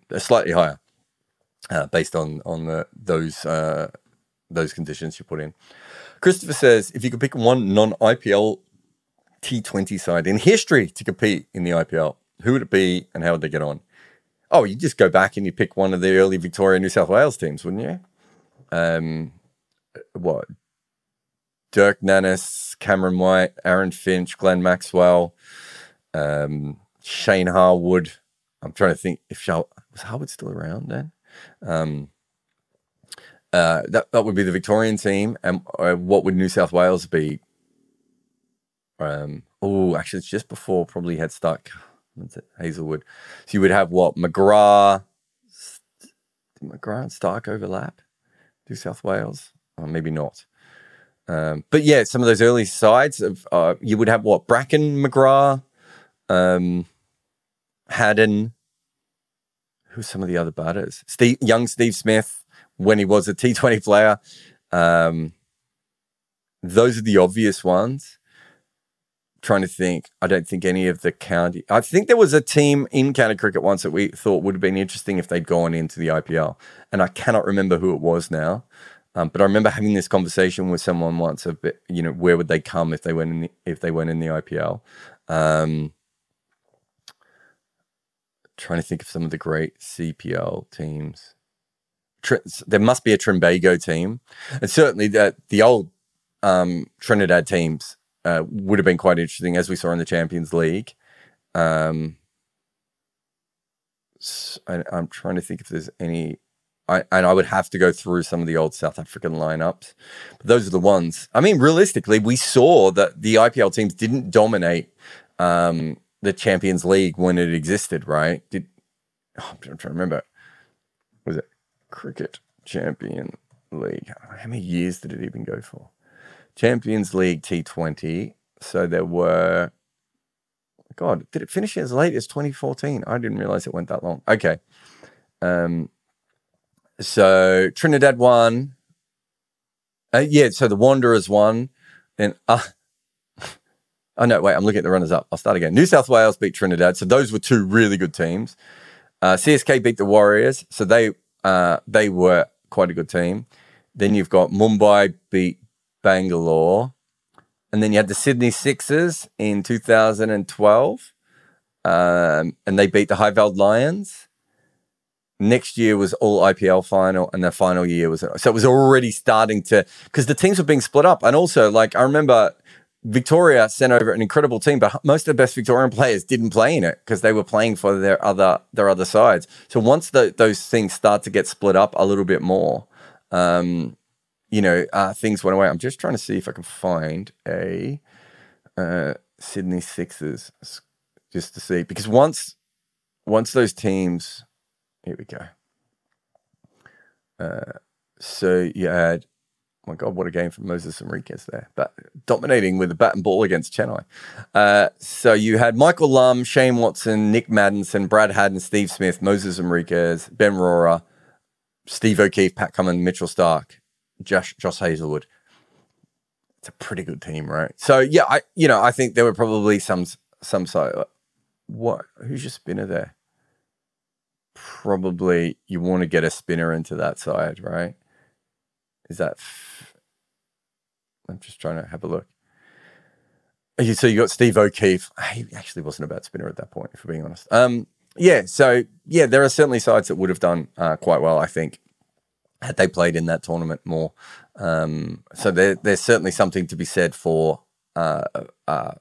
Based on those conditions you put in. Christopher says, if you could pick one non-IPL T20 side in history to compete in the IPL, who would it be and how would they get on? Oh, you just go back and you pick one of the early Victoria New South Wales teams, wouldn't you? Dirk Nannes, Cameron White, Aaron Finch, Glenn Maxwell, Shane Harwood. I'm trying to think if was Harwood still around then? That would be the Victorian team. And what would New South Wales be? Actually, it's just before probably had Stark. What's it? Hazelwood. So you would have what? McGrath. Did McGrath and Stark overlap? New South Wales? Maybe not. But yeah, some of those early sides of you would have what? Bracken, McGrath, Haddon. Who's some of the other batters? Young Steve Smith, when he was a T20 player. Those are the obvious ones. Trying to think. I don't think any of the county. I think there was a team in county cricket once that we thought would have been interesting if they'd gone into the IPL, and I cannot remember who it was now. But I remember having this conversation with someone once a bit, where would they come if they went in the IPL? Trying to think of some of the great CPL teams. There must be a Trinbago team, and certainly the old Trinidad teams would have been quite interesting, as we saw in the Champions League. I'm trying to think if there's any. I would have to go through some of the old South African lineups, but those are the ones. I mean, realistically, we saw that the IPL teams didn't dominate the Champions League when it existed, right? I'm trying to remember. Was it Cricket Champion League? How many years did it even go for? Champions League T20. So there were. God, did it finish as late as 2014? I didn't realize it went that long. Okay. So Trinidad won. So the Wanderers won. Then, oh no, wait, I'm looking at the runners-up. I'll start again. New South Wales beat Trinidad. So those were two really good teams. CSK beat the Warriors. So they were quite a good team. Then you've got Mumbai beat Bangalore. And then you had the Sydney Sixers in 2012. And they beat the Highveld Lions. Next year was all IPL final, and the final year was... So it was already starting to... Because the teams were being split up. And also, I remember Victoria sent over an incredible team, but most of the best Victorian players didn't play in it because they were playing for their other sides. So once those things start to get split up a little bit more, things went away. I'm just trying to see if I can find a Sydney Sixers just to see. Because once those teams... Here we go. So you had, oh my God, what a game from Moses Enriquez there. But dominating with the bat and ball against Chennai. So you had Michael Lum, Shane Watson, Nick Maddinson, Brad Haddon, Steve Smith, Moses Enriquez, Ben Rora, Steve O'Keefe, Pat Cummins, Mitchell Stark, Josh Hazelwood. It's a pretty good team, right? So yeah, I think there were probably some side. Who's your spinner there? Probably you want to get a spinner into that side, right? Is that... I'm just trying to have a look. So you got Steve O'Keefe. He actually wasn't a bad spinner at that point, if we're being honest. There are certainly sides that would have done quite well, I think, had they played in that tournament more. So there's certainly something to be said for that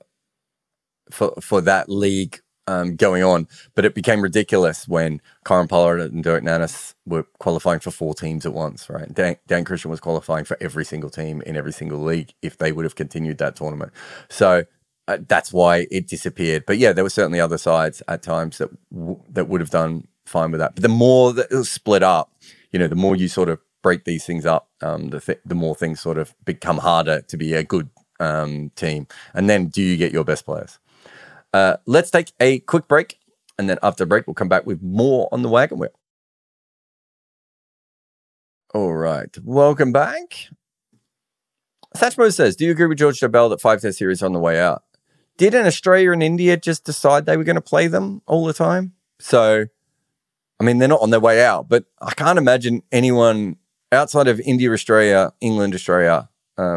league going on, but it became ridiculous when Karan Pollard and Dirk Nannes were qualifying for 4 teams at once, right? Dan Christian was qualifying for every single team in every single league if they would have continued that tournament. So that's why it disappeared. But yeah, there were certainly other sides at times that would have done fine with that. But the more that it was split up, the more you sort of break these things up, the more things sort of become harder to be a good team. And then do you get your best players? Let's take a quick break, and then after the break, we'll come back with more on the Wagon Wheel. All right, welcome back. Satchmo says, do you agree with George Dobell that 5-test series are on the way out? Didn't Australia and India just decide they were going to play them all the time? So, I mean, they're not on their way out, but I can't imagine anyone outside of India, Australia, England, Australia,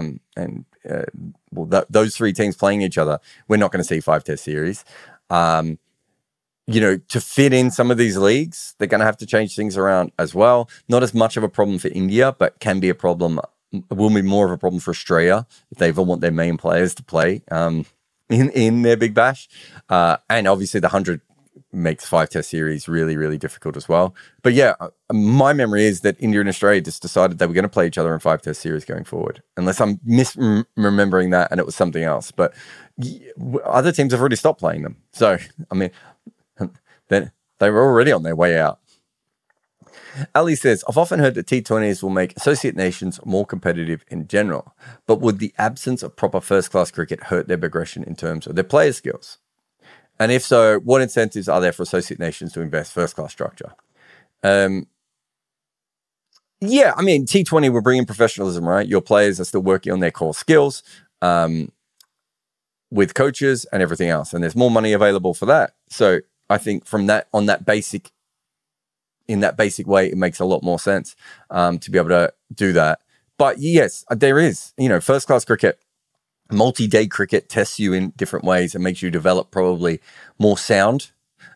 those 3 teams playing each other, we're not going to see 5-test series. To fit in some of these leagues, they're going to have to change things around as well. Not as much of a problem for India, but can be a problem. Will be more of a problem for Australia if they ever want their main players to play in their Big Bash. And obviously the 100 makes 5-test series really, really difficult as well. But yeah, my memory is that India and Australia just decided they were going to play each other in 5-test series going forward, unless I'm misremembering that and it was something else. But other teams have already stopped playing them. So, I mean, they were already on their way out. Ali says, I've often heard that T20s will make associate nations more competitive in general, but would the absence of proper first-class cricket hurt their progression in terms of their player skills? And if so, what incentives are there for associate nations to invest first-class structure? T20 will bring in professionalism, right? Your players are still working on their core skills with coaches and everything else, and there's more money available for that. So I think in that basic way, it makes a lot more sense to be able to do that. But yes, there is, first class cricket, multi-day cricket tests you in different ways and makes you develop probably more sound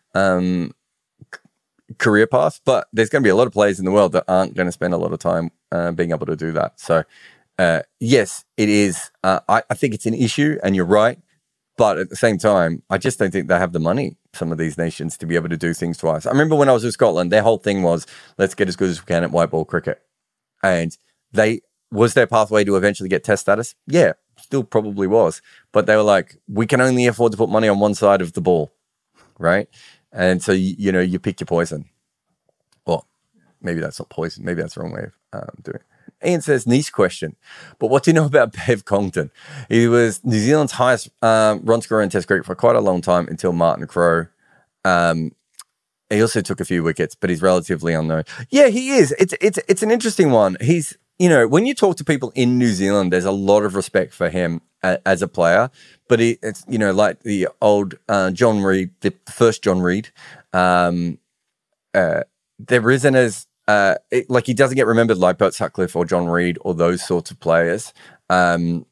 career path. But there's going to be a lot of players in the world that aren't going to spend a lot of time being able to do that. So yes, it is. I think it's an issue, and you're right. But at the same time, I just don't think they have the money, some of these nations, to be able to do things twice. I remember when I was in Scotland, their whole thing was, let's get as good as we can at white ball cricket. And was their pathway to eventually get test status? Yeah, still probably was. But they were like, we can only afford to put money on one side of the ball, right? And so, you pick your poison. Well, maybe that's not poison. Maybe that's the wrong way of doing it. Ian says, niche question, but what do you know about Bev Congdon? He was New Zealand's highest run scorer in Test cricket for quite a long time until Martin Crowe. He also took a few wickets, but he's relatively unknown. Yeah, he is. It's an interesting one. He's, when you talk to people in New Zealand, there's a lot of respect for him as a player, but it's, like the old John Reid, the first John Reid, there isn't as, he doesn't get remembered like Bert Sutcliffe or John Reid or those sorts of players. And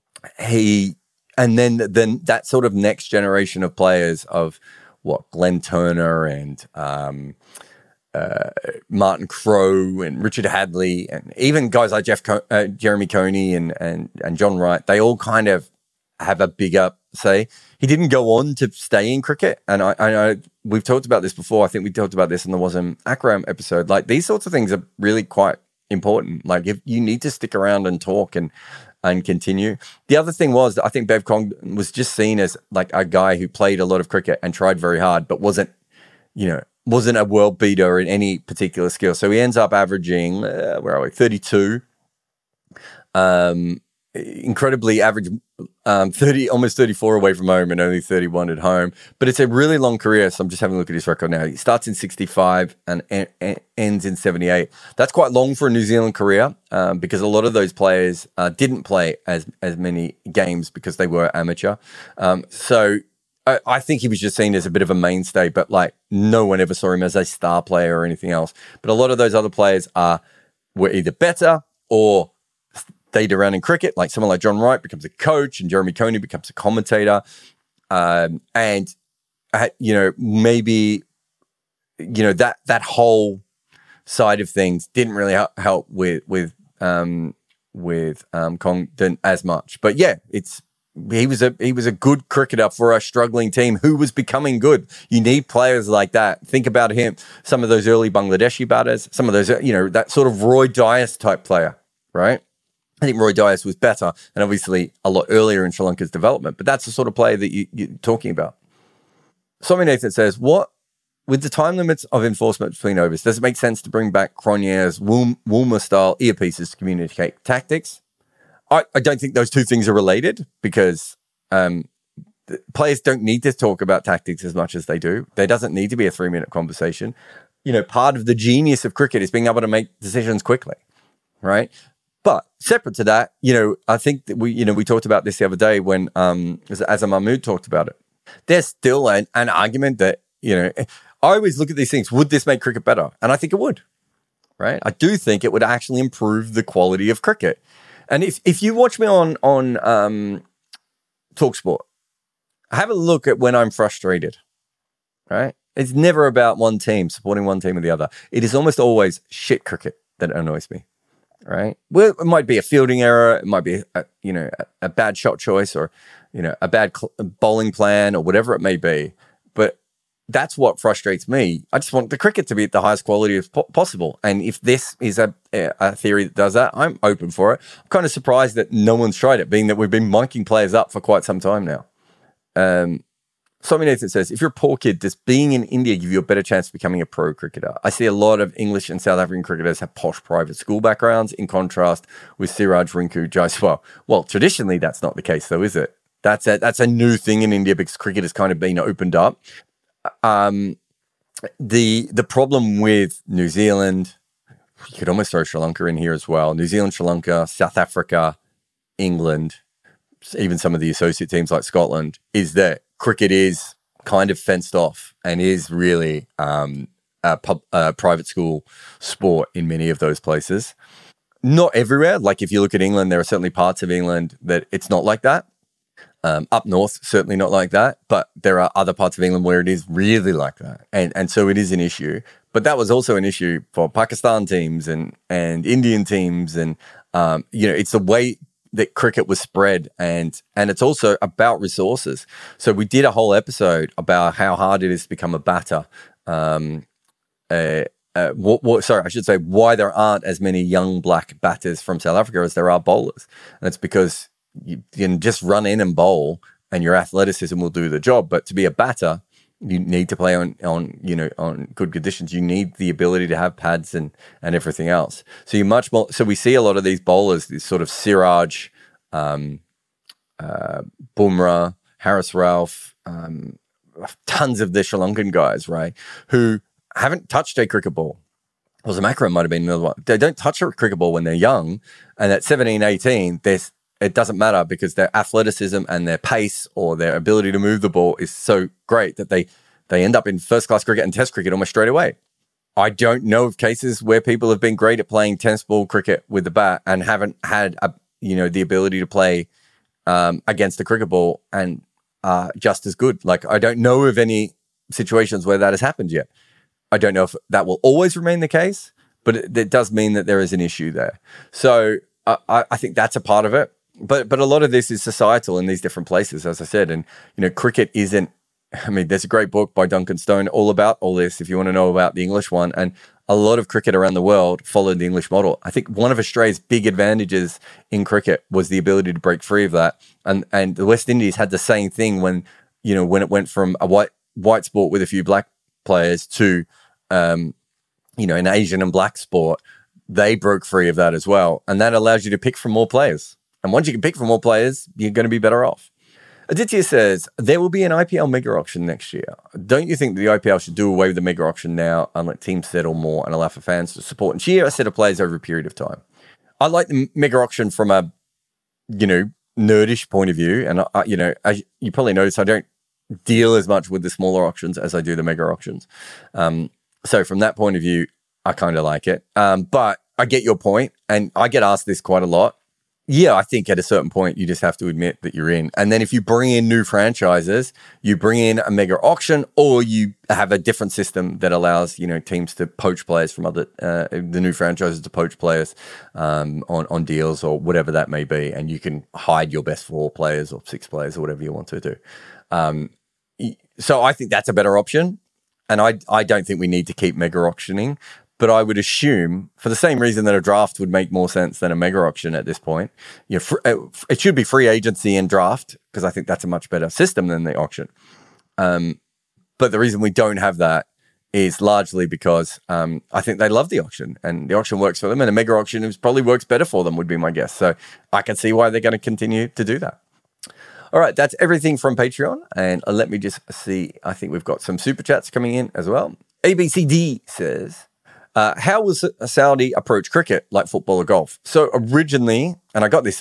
then that sort of next generation of players of Glenn Turner and Martin Crowe and Richard Hadley and even guys like Jeremy Coney and John Wright, they all kind of have a bigger say. He didn't go on to stay in cricket, and I know we've talked about this before. I think we talked about this in the Wasm Akram episode. Like, these sorts of things are really quite important. Like, if you need to stick around and talk and continue. The other thing was that I think Bev Congdon was just seen as like a guy who played a lot of cricket and tried very hard, but wasn't a world beater in any particular skill. So he ends up averaging 32. Incredibly average, 30, almost 34 away from home and only 31 at home. But it's a really long career. So I'm just having a look at his record now. He starts in 65 and ends in 78. That's quite long for a New Zealand career because a lot of those players didn't play as many games because they were amateur. So I think he was just seen as a bit of a mainstay, but like no one ever saw him as a star player or anything else. But a lot of those other players were either better or stayed around in cricket, like someone like John Wright becomes a coach and Jeremy Coney becomes a commentator. Maybe, that whole side of things didn't really help with Congdon as much. But yeah, he was a good cricketer for a struggling team who was becoming good. You need players like that. Think about him, some of those early Bangladeshi batters, some of those, that sort of Roy Dias type player, right? I think Roy Dias was better and obviously a lot earlier in Sri Lanka's development, but that's the sort of player that you're talking about. Swami Nathan says, with the time limits of enforcement between overs, does it make sense to bring back Cronje's Woolmer-style earpieces to communicate tactics? I don't think those two things are related because players don't need to talk about tactics as much as they do. There doesn't need to be a 3-minute conversation. Part of the genius of cricket is being able to make decisions quickly, right? But separate to that, I think that we talked about this the other day when Azam Mahmood talked about it. There's still an argument that, I always look at these things. Would this make cricket better? And I think it would, right? I do think it would actually improve the quality of cricket. And if you watch me on TalkSport, have a look at when I'm frustrated, right? It's never about one team, supporting one team or the other. It is almost always shit cricket that annoys me. Right. Well, it might be a fielding error. It might be, a bad shot choice or, a bad bowling plan or whatever it may be. But that's what frustrates me. I just want the cricket to be at the highest quality as possible. And if this is a theory that does that, I'm open for it. I'm kind of surprised that no one's tried it, being that we've been miking players up for quite some time now. Swami Nathan says, if you're a poor kid, does being in India give you a better chance of becoming a pro cricketer? I see a lot of English and South African cricketers have posh private school backgrounds, in contrast with Siraj, Rinku, Jaiswal. Well, traditionally, that's not the case, though, is it? That's a new thing in India because cricket has kind of been opened up. The problem with New Zealand, you could almost throw Sri Lanka in here as well. New Zealand, Sri Lanka, South Africa, England, even some of the associate teams like Scotland, is that cricket is kind of fenced off and is really a private school sport in many of those places. Not everywhere. Like if you look at England, there are certainly parts of England that it's not like that. Up north, certainly not like that. But there are other parts of England where it is really like that. And so it is an issue. But that was also an issue for Pakistan teams and Indian teams. And, it's the way that cricket was spread. And it's also about resources. So we did a whole episode about how hard it is to become a batter. Sorry, I should say why there aren't as many young black batters from South Africa as there are bowlers. And it's because you can just run in and bowl and your athleticism will do the job. But to be a batter, you need to play on good conditions. You need the ability to have pads and everything else. So you're much more, so we see a lot of these bowlers, these sort of Siraj, Bumrah, Haris Rauf, tons of the Sri Lankan guys, right, who haven't touched a cricket ball. Well, Zamakra might have been another one. They don't touch a cricket ball when they're young. And at 17, 18, it doesn't matter because their athleticism and their pace or their ability to move the ball is so great that they end up in first-class cricket and test cricket almost straight away. I don't know of cases where people have been great at playing tennis ball cricket with the bat and haven't had the ability to play against the cricket ball and just as good. Like, I don't know of any situations where that has happened yet. I don't know if that will always remain the case, but it does mean that there is an issue there. So I think that's a part of it. But a lot of this is societal in these different places, as I said. And, cricket isn't, there's a great book by Duncan Stone all about all this, if you want to know about the English one. And a lot of cricket around the world followed the English model. I think one of Australia's big advantages in cricket was the ability to break free of that. And the West Indies had the same thing when it went from a white sport with a few black players to, an Asian and black sport. They broke free of that as well. And that allows you to pick from more players. And once you can pick from more players, you're going to be better off. Aditya says, there will be an IPL mega auction next year. Don't you think the IPL should do away with the mega auction now and let teams settle more and allow for fans to support and cheer a set of players over a period of time? I like the mega auction from a, nerdish point of view. And, as you probably notice, I don't deal as much with the smaller auctions as I do the mega auctions. So from that point of view, I kind of like it. But I get your point, and I get asked this quite a lot. Yeah, I think at a certain point, you just have to admit that you're in. And then if you bring in new franchises, you bring in a mega auction, or you have a different system that allows, teams to poach players from the new franchises to poach players on deals or whatever that may be. And you can hide your best 4 players or 6 players or whatever you want to do. So I think that's a better option. And I don't think we need to keep mega auctioning, but I would assume, for the same reason that a draft would make more sense than a mega auction at this point, it should be free agency and draft, because I think that's a much better system than the auction. But the reason we don't have that is largely because I think they love the auction, and the auction works for them, and a mega auction probably works better for them, would be my guess. So I can see why they're going to continue to do that. All right, that's everything from Patreon. And let me just see. I think we've got some super chats coming in as well. ABCD says, how was Saudi approach cricket like football or golf? So originally, and I got this,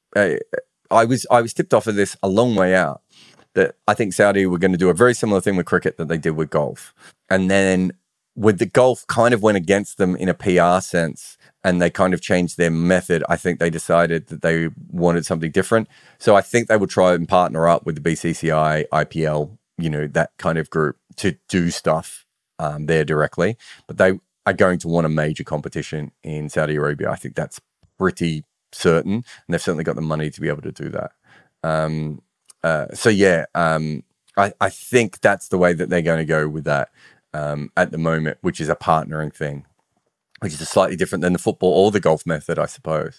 I was tipped off of this a long way out, that I think Saudi were going to do a very similar thing with cricket that they did with golf. And then with the golf kind of went against them in a PR sense, and they kind of changed their method. I think they decided that they wanted something different. So I think they would try and partner up with the BCCI, IPL, that kind of group to do stuff there directly. But they are going to want a major competition in Saudi Arabia. I think that's pretty certain. And they've certainly got the money to be able to do that. I think that's the way that they're going to go with that at the moment, which is a partnering thing, which is slightly different than the football or the golf method, I suppose.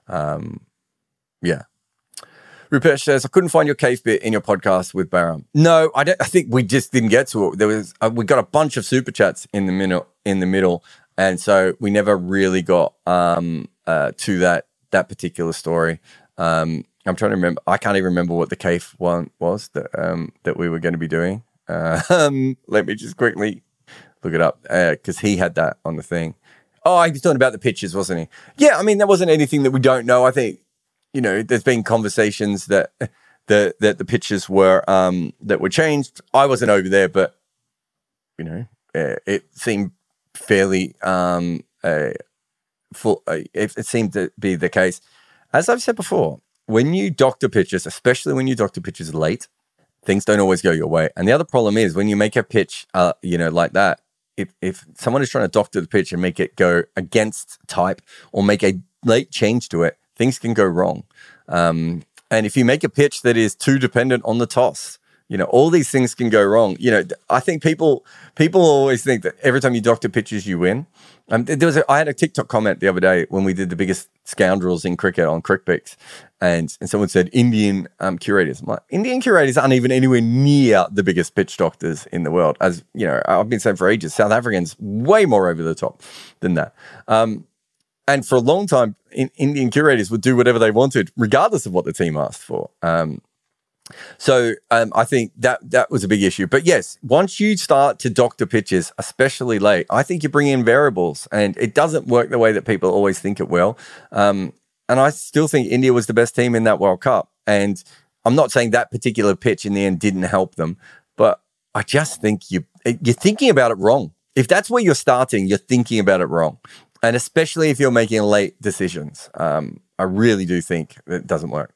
Rupesh says, I couldn't find your cave bit in your podcast with Baram. No, I think we just didn't get to it. There was we got a bunch of super chats in the middle, and so we never really got to that particular story. I'm trying to remember. I can't even remember what the cave one was that we were going to be doing. Let me just quickly look it up, because he had that on the thing. Oh, he was talking about the pitches, wasn't he? Yeah, I mean, there wasn't anything that we don't know. I think, there's been conversations that the pitches were that were changed. I wasn't over there, but it seemed fairly it seemed to be the case. As I've said before, when you doctor pitches, especially when you doctor pitches late, things don't always go your way. And the other problem is when you make a pitch, like that, if someone is trying to doctor the pitch and make it go against type or make a late change to it, things can go wrong. And if you make a pitch that is too dependent on the toss, all these things can go wrong. I think people always think that every time you doctor pitches, you win. I had a TikTok comment the other day when we did the biggest scoundrels in cricket on CricPix, and someone said Indian curators. I'm like, Indian curators aren't even anywhere near the biggest pitch doctors in the world. As I've been saying for ages, South Africans way more over the top than that. And for a long time, Indian curators would do whatever they wanted, regardless of what the team asked for. So I think that was a big issue. But yes, once you start to doctor pitches, especially late, I think you bring in variables, and it doesn't work the way that people always think it will. And I still think India was the best team in that World Cup. And I'm not saying that particular pitch in the end didn't help them, but I just think you're thinking about it wrong. If that's where you're starting, you're thinking about it wrong. And especially if you're making late decisions, I really do think it doesn't work.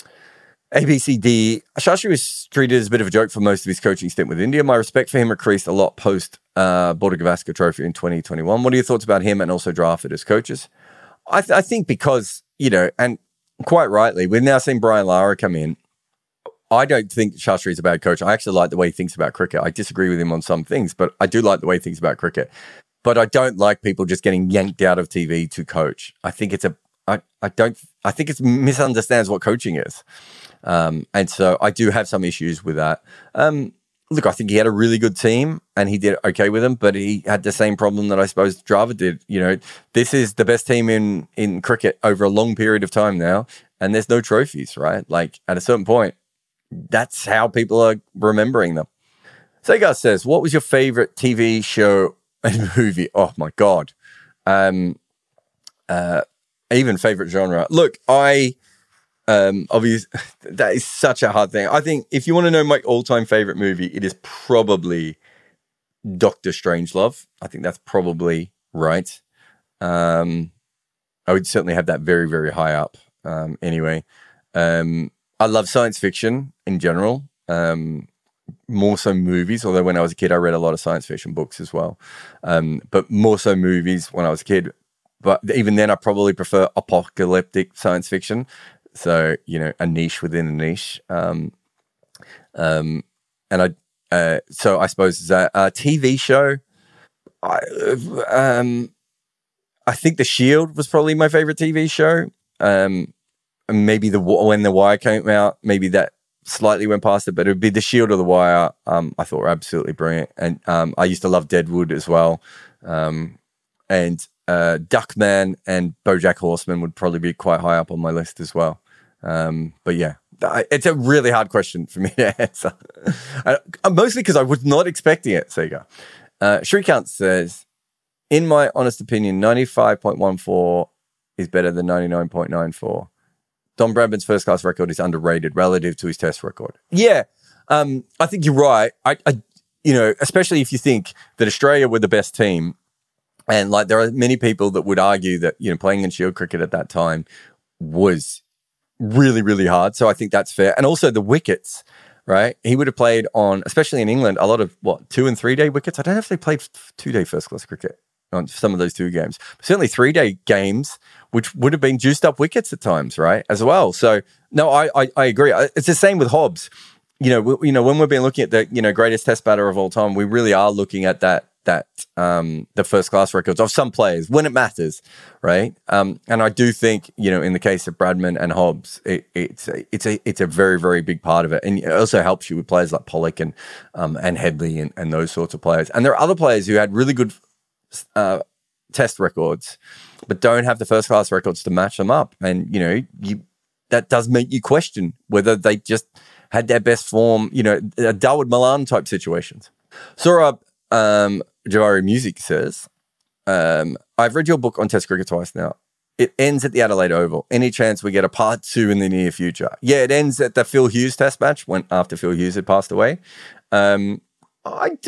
ABCD, Shastri was treated as a bit of a joke for most of his coaching stint with India. My respect for him increased a lot post Border Gavaskar Trophy in 2021. What are your thoughts about him and also drafted as coaches? I think because, and quite rightly, we've now seen Brian Lara come in. I don't think Shastri is a bad coach. I actually like the way he thinks about cricket. I disagree with him on some things, but I do like the way he thinks about cricket. But I don't like people just getting yanked out of TV to coach. I think I think it misunderstands what coaching is. And so I do have some issues with that. Look, I think he had a really good team and he did okay with them, but he had the same problem that I suppose Dravid did. This is the best team in cricket over a long period of time now, and there's no trophies, right? Like at a certain point, that's how people are remembering them. Segar says, what was your favorite TV show and movie? Oh my God. Even favorite genre. Look, obviously, that is such a hard thing. I think if you want to know my all-time favorite movie, it is probably Doctor Strangelove. I think that's probably right. I would certainly have that very, very high up. Anyway, I love science fiction in general, more so movies, although when I was a kid, I read a lot of science fiction books as well. But more so movies when I was a kid. But even then, I probably prefer apocalyptic science fiction. So, a niche within a niche. So I suppose that TV show, I think The Shield was probably my favorite TV show. Maybe when The Wire came out, maybe that slightly went past it, but it would be The Shield or The Wire. I thought were absolutely brilliant. And I used to love Deadwood as well. And Duckman and BoJack Horseman would probably be quite high up on my list as well. But yeah, it's a really hard question for me to answer. Mostly because I was not expecting it, Sega. Shrikant says, in my honest opinion, 95.14 is better than 99.94. Don Bradman's first class record is underrated relative to his test record. Yeah, I think you're right. I especially if you think that Australia were the best team. And like there are many people that would argue that, playing in Shield cricket at that time was really, really hard. So I think that's fair. And also the wickets, right? He would have played on, especially in England, a lot of 2 and 3 day wickets. I don't know if they played 2-day first class cricket on some of those 2 games, but certainly 3-day games, which would have been juiced up wickets at times, right? As well. So no, I agree. It's the same with Hobbs. When we've been looking at the, greatest test batter of all time, we really are looking at that the first class records of some players when it matters, right? And I do think in the case of Bradman and Hobbs, it's a very, very big part of it, and it also helps you with players like Pollock and Headley and those sorts of players. And there are other players who had really good test records, but don't have the first class records to match them up, and that does make you question whether they just had their best form, Dawood Malan type situations. Saurabh Javari Music says, I've read your book on Test cricket twice now. It ends at the Adelaide Oval. Any chance we get a part 2 in the near future? Yeah, it ends at the Phil Hughes test match after Phil Hughes had passed away. I don't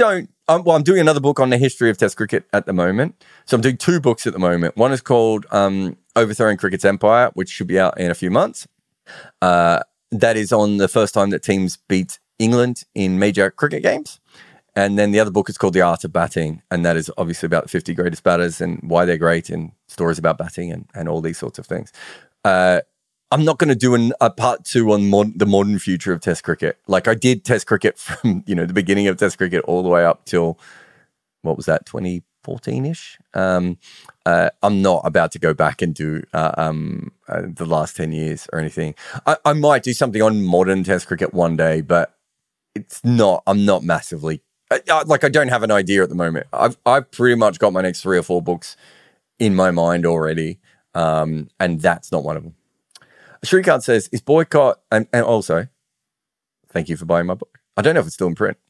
I'm doing another book on the history of Test cricket at the moment. So I'm doing 2 books at the moment. One is called Overthrowing Cricket's Empire, which should be out in a few months. That is on the first time that teams beat England in major cricket games. And then the other book is called The Art of Batting. And that is obviously about the 50 greatest batters and why they're great and stories about batting and all these sorts of things. I'm not going to do a part 2 on the modern future of Test cricket. Like I did Test cricket from, the beginning of Test cricket all the way up till, what was that, 2014-ish? I'm not about to go back and do the last 10 years or anything. I might do something on modern Test cricket one day, but I'm not massively, I don't have an idea at the moment. I've pretty much got my next 3 or 4 books in my mind already, and that's not one of them. Shrikant says, is boycott, and also, thank you for buying my book. I don't know if it's still in print.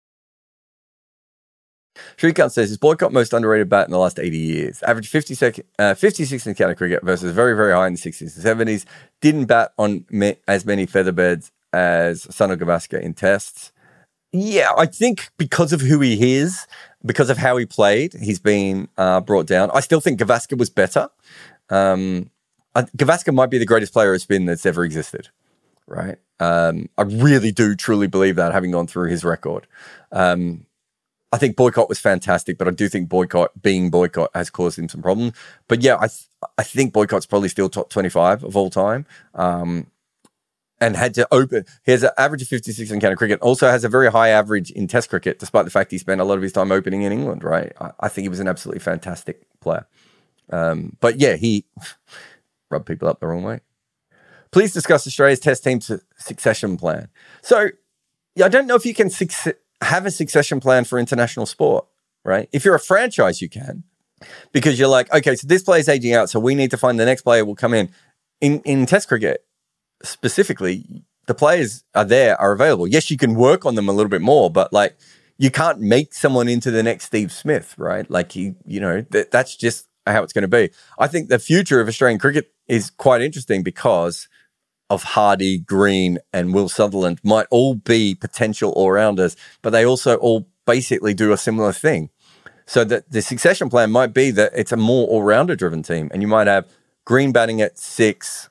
Shrikant says, is boycott most underrated bat in the last 80 years? Average 56 in county cricket versus very, very high in the 60s and 70s. Didn't bat on as many featherbeds as Sunil Gavaskar in tests. Yeah, I think because of who he is, because of how he played, he's been brought down. I still think Gavaskar was better. Gavaskar might be the greatest player of spin that's ever existed, right? I really do truly believe that, having gone through his record. I think Boycott was fantastic, but I do think being Boycott has caused him some problems. But yeah, I think Boycott's probably still top 25 of all time. And had to open. He has an average of 56 in county cricket. Also has a very high average in Test cricket, despite the fact he spent a lot of his time opening in England, right? I think he was an absolutely fantastic player. But yeah, he rubbed people up the wrong way. Please discuss Australia's Test team succession plan. So yeah, I don't know if you can have a succession plan for international sport, right? If you're a franchise, you can. Because you're like, okay, so this player's aging out, so we need to find the next player will come in. In Test cricket, specifically, the players are available. Yes, you can work on them a little bit more, but like you can't make someone into the next Steve Smith, right? Like that's just how it's going to be. I think the future of Australian cricket is quite interesting because of Hardy, Green, and Will Sutherland might all be potential all-rounders, but they also all basically do a similar thing. So that the succession plan might be that it's a more all-rounder driven team, and you might have Green batting at 6,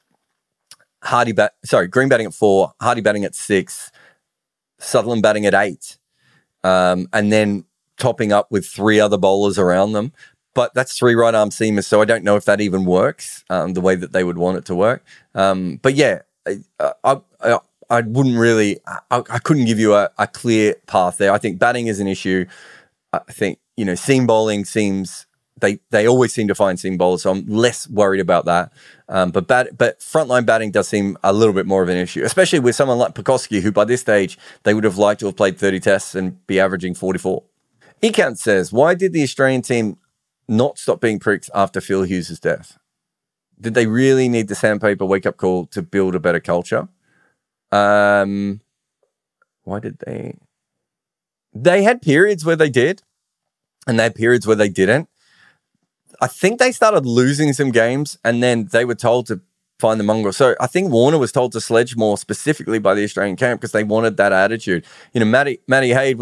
Green batting at 4, Hardy batting at 6, Sutherland batting at 8, and then topping up with 3 other bowlers around them. But that's 3 right-arm seamers, so I don't know if that even works the way that they would want it to work. But yeah, I wouldn't really, I couldn't give you a clear path there. I think batting is an issue. I think, seam bowling seems, they always seem to find seam bowlers, so I'm less worried about that. But frontline batting does seem a little bit more of an issue, especially with someone like Pucovski, who by this stage, they would have liked to have played 30 tests and be averaging 44. Ekant says, why did the Australian team not stop being pricks after Phil Hughes' death? Did they really need the sandpaper wake-up call to build a better culture? Why did they? They had periods where they did, and they had periods where they didn't. I think they started losing some games, and then they were told to find the mongrel. So I think Warner was told to sledge more specifically by the Australian camp because they wanted that attitude. Matty Wade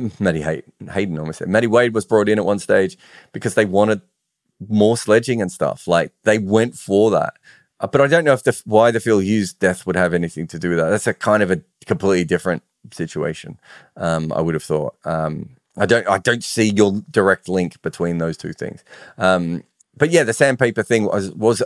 was brought in at one stage because they wanted more sledging and stuff. Like they went for that. But I don't know if why the Phil Hughes death would have anything to do with that. That's a kind of a completely different situation. I would have thought. I don't see your direct link between those two things. But yeah, the sandpaper thing was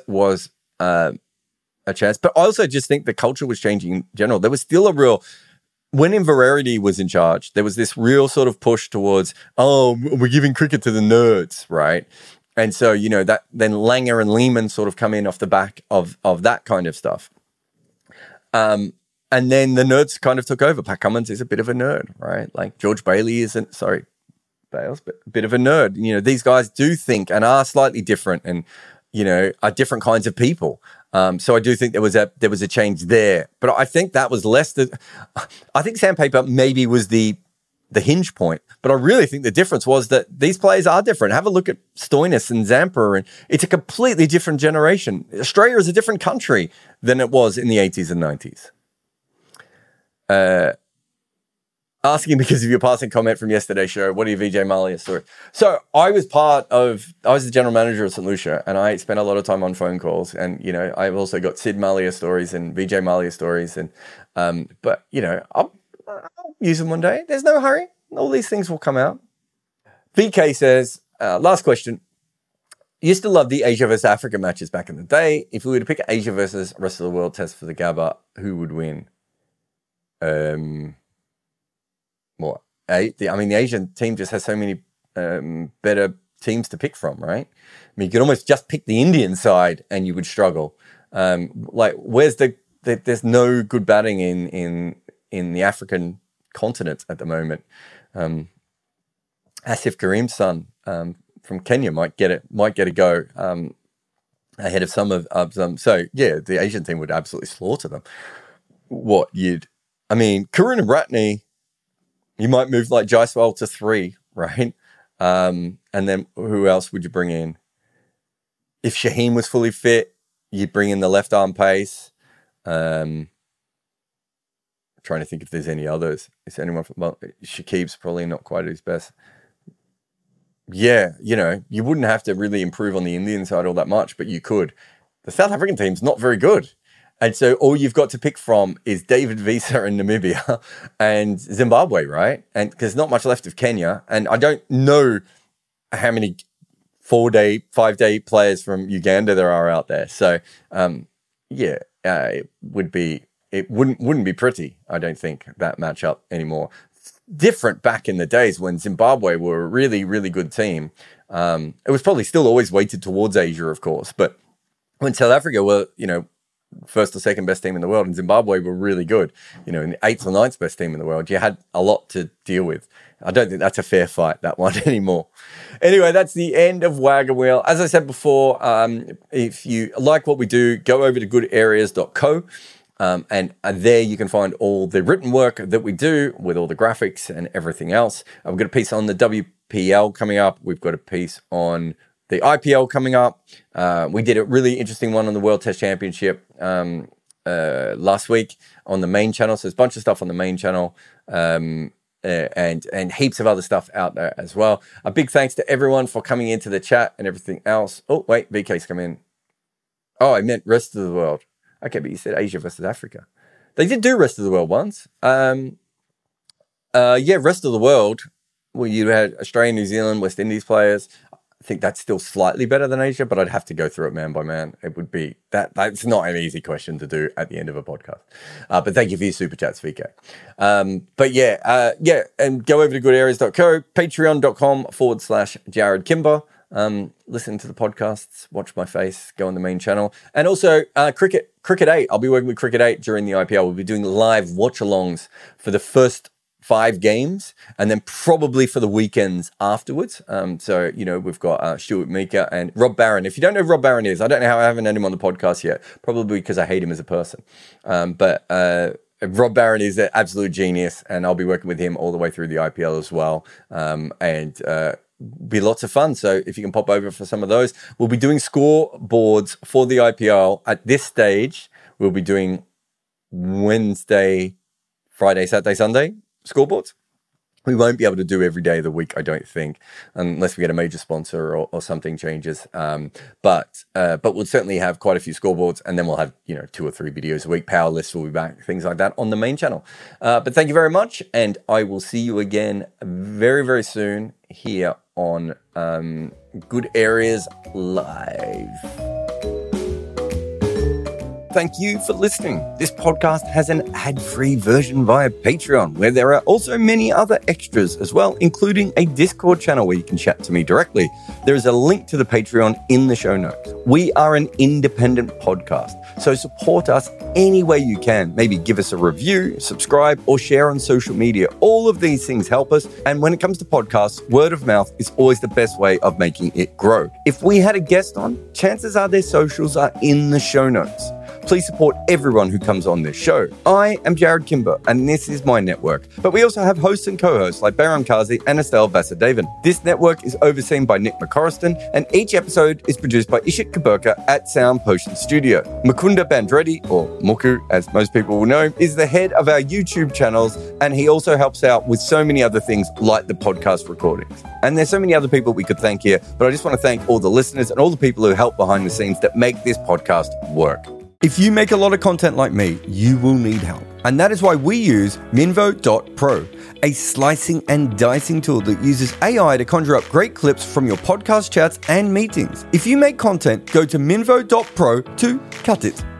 a chance. But I also just think the culture was changing in general. There was still when Inverarity was in charge, there was this real sort of push towards, we're giving cricket to the nerds, right? And so, that then Langer and Lehman sort of come in off the back of that kind of stuff. And then the nerds kind of took over. Pat Cummins is a bit of a nerd, right? Like George Bailey isn't, Bales, but a bit of a nerd. These guys do think and are slightly different and, are different kinds of people. So I do think there was a change there. But I think that was less I think sandpaper maybe was the hinge point. But I really think the difference was that these players are different. Have a look at Stoinis and Zampa, and it's a completely different generation. Australia is a different country than it was in the 80s and 90s. Asking because of your passing comment from yesterday's show, what are your VJ Malia stories? So I was the general manager of St. Lucia, and I spent a lot of time on phone calls. And, you know, I've also got Sid Malia stories and VJ Malia stories. And, but, you know, I'll use them one day. There's no hurry. All these things will come out. VK says, last question. Used to love the Asia versus Africa matches back in the day. If we were to pick Asia versus rest of the world test for the Gabba, who would win? The Asian team just has so many better teams to pick from, right? I mean, you could almost just pick the Indian side and you would struggle. Where's there's no good batting in the African continent at the moment. Asif Karim's son from Kenya might get a go ahead of some of them. So yeah, the Asian team would absolutely slaughter them. Karun and Ratney, you might move like Jaiswal to 3, right? And then who else would you bring in? If Shaheen was fully fit, you'd bring in the left arm pace. Trying to think if there's any others. Is anyone Shakib's probably not quite at his best. Yeah, you know, you wouldn't have to really improve on the Indian side all that much, but you could. The South African team's not very good. And so all you've got to pick from is David Visa in Namibia and Zimbabwe, right? And because not much left of Kenya. And I don't know how many 4-day, 5-day players from Uganda there are out there. So, it wouldn't be pretty, I don't think, that matchup anymore. Different back in the days when Zimbabwe were a really, really good team. It was probably still always weighted towards Asia, of course. But when South Africa were, you know, first or second best team in the world, and Zimbabwe were really good, you know, in the 8th or 9th best team in the world, you had a lot to deal with. I don't think that's a fair fight, that one, anymore. Anyway, that's the end of Wagga Wheel. As I said before, if you like what we do, go over to goodareas.co. And there you can find all the written work that we do with all the graphics and everything else. We've got a piece on the WPL coming up. We've got a piece on the IPL coming up. We did a really interesting one on the World Test Championship last week on the main channel. So there's a bunch of stuff on the main channel and heaps of other stuff out there as well. A big thanks to everyone for coming into the chat and everything else. Oh, wait, VK's come in. Oh, I meant rest of the world. Okay, but you said Asia versus Africa. They did do rest of the world once. Rest of the world. Well, you had Australia, New Zealand, West Indies players. I think that's still slightly better than Asia, but I'd have to go through it man by man. It would be that's not an easy question to do at the end of a podcast. But thank you for your super chats, VK. And go over to goodareas.co, patreon.com/Jared Kimber. Listen to the podcasts, watch my face, go on the main channel. And also Cricket 8. I'll be working with Cricket 8 during the IPL. We'll be doing live watch-alongs for the first 5 games and then probably for the weekends afterwards. So, you know, we've got Stuart Meeker and Rob Barron. If you don't know who Rob Barron is, I don't know how I haven't had him on the podcast yet. Probably because I hate him as a person. But Rob Barron is an absolute genius, and I'll be working with him all the way through the IPL as well. Be lots of fun. So if you can pop over for some of those, we'll be doing scoreboards for the IPL. At this stage, we'll be doing Wednesday, Friday, Saturday, Sunday scoreboards. We won't be able to do every day of the week, I don't think, unless we get a major sponsor or something changes. But we'll certainly have quite a few scoreboards, and then we'll have 2 or 3 videos a week. Power lists will be back, things like that on the main channel. But thank you very much, and I will see you again very, very soon here on Good Areas Live. Thank you for listening. This podcast has an ad-free version via Patreon, where there are also many other extras as well, including a Discord channel where you can chat to me directly. There is a link to the Patreon in the show notes. We are an independent podcast, so support us any way you can. Maybe give us a review, subscribe, or share on social media. All of these things help us. And when it comes to podcasts, word of mouth is always the best way of making it grow. If we had a guest on, chances are their socials are in the show notes. please support everyone who comes on this show. I am Jared Kimber, and this is my network. But we also have hosts and co-hosts like Bayram Kazi and Estelle Vasudevan. This network is overseen by Nick McCorriston, and each episode is produced by Ishit Kaburka at Sound Potion Studio. Mukunda Bandretti, or Muku as most people will know, is the head of our YouTube channels, and he also helps out with so many other things like the podcast recordings. And there's so many other people we could thank here, but I just want to thank all the listeners and all the people who help behind the scenes that make this podcast work. If you make a lot of content like me, you will need help. And that is why we use Minvo.pro, a slicing and dicing tool that uses AI to conjure up great clips from your podcast chats and meetings. If you make content, go to Minvo.pro to cut it.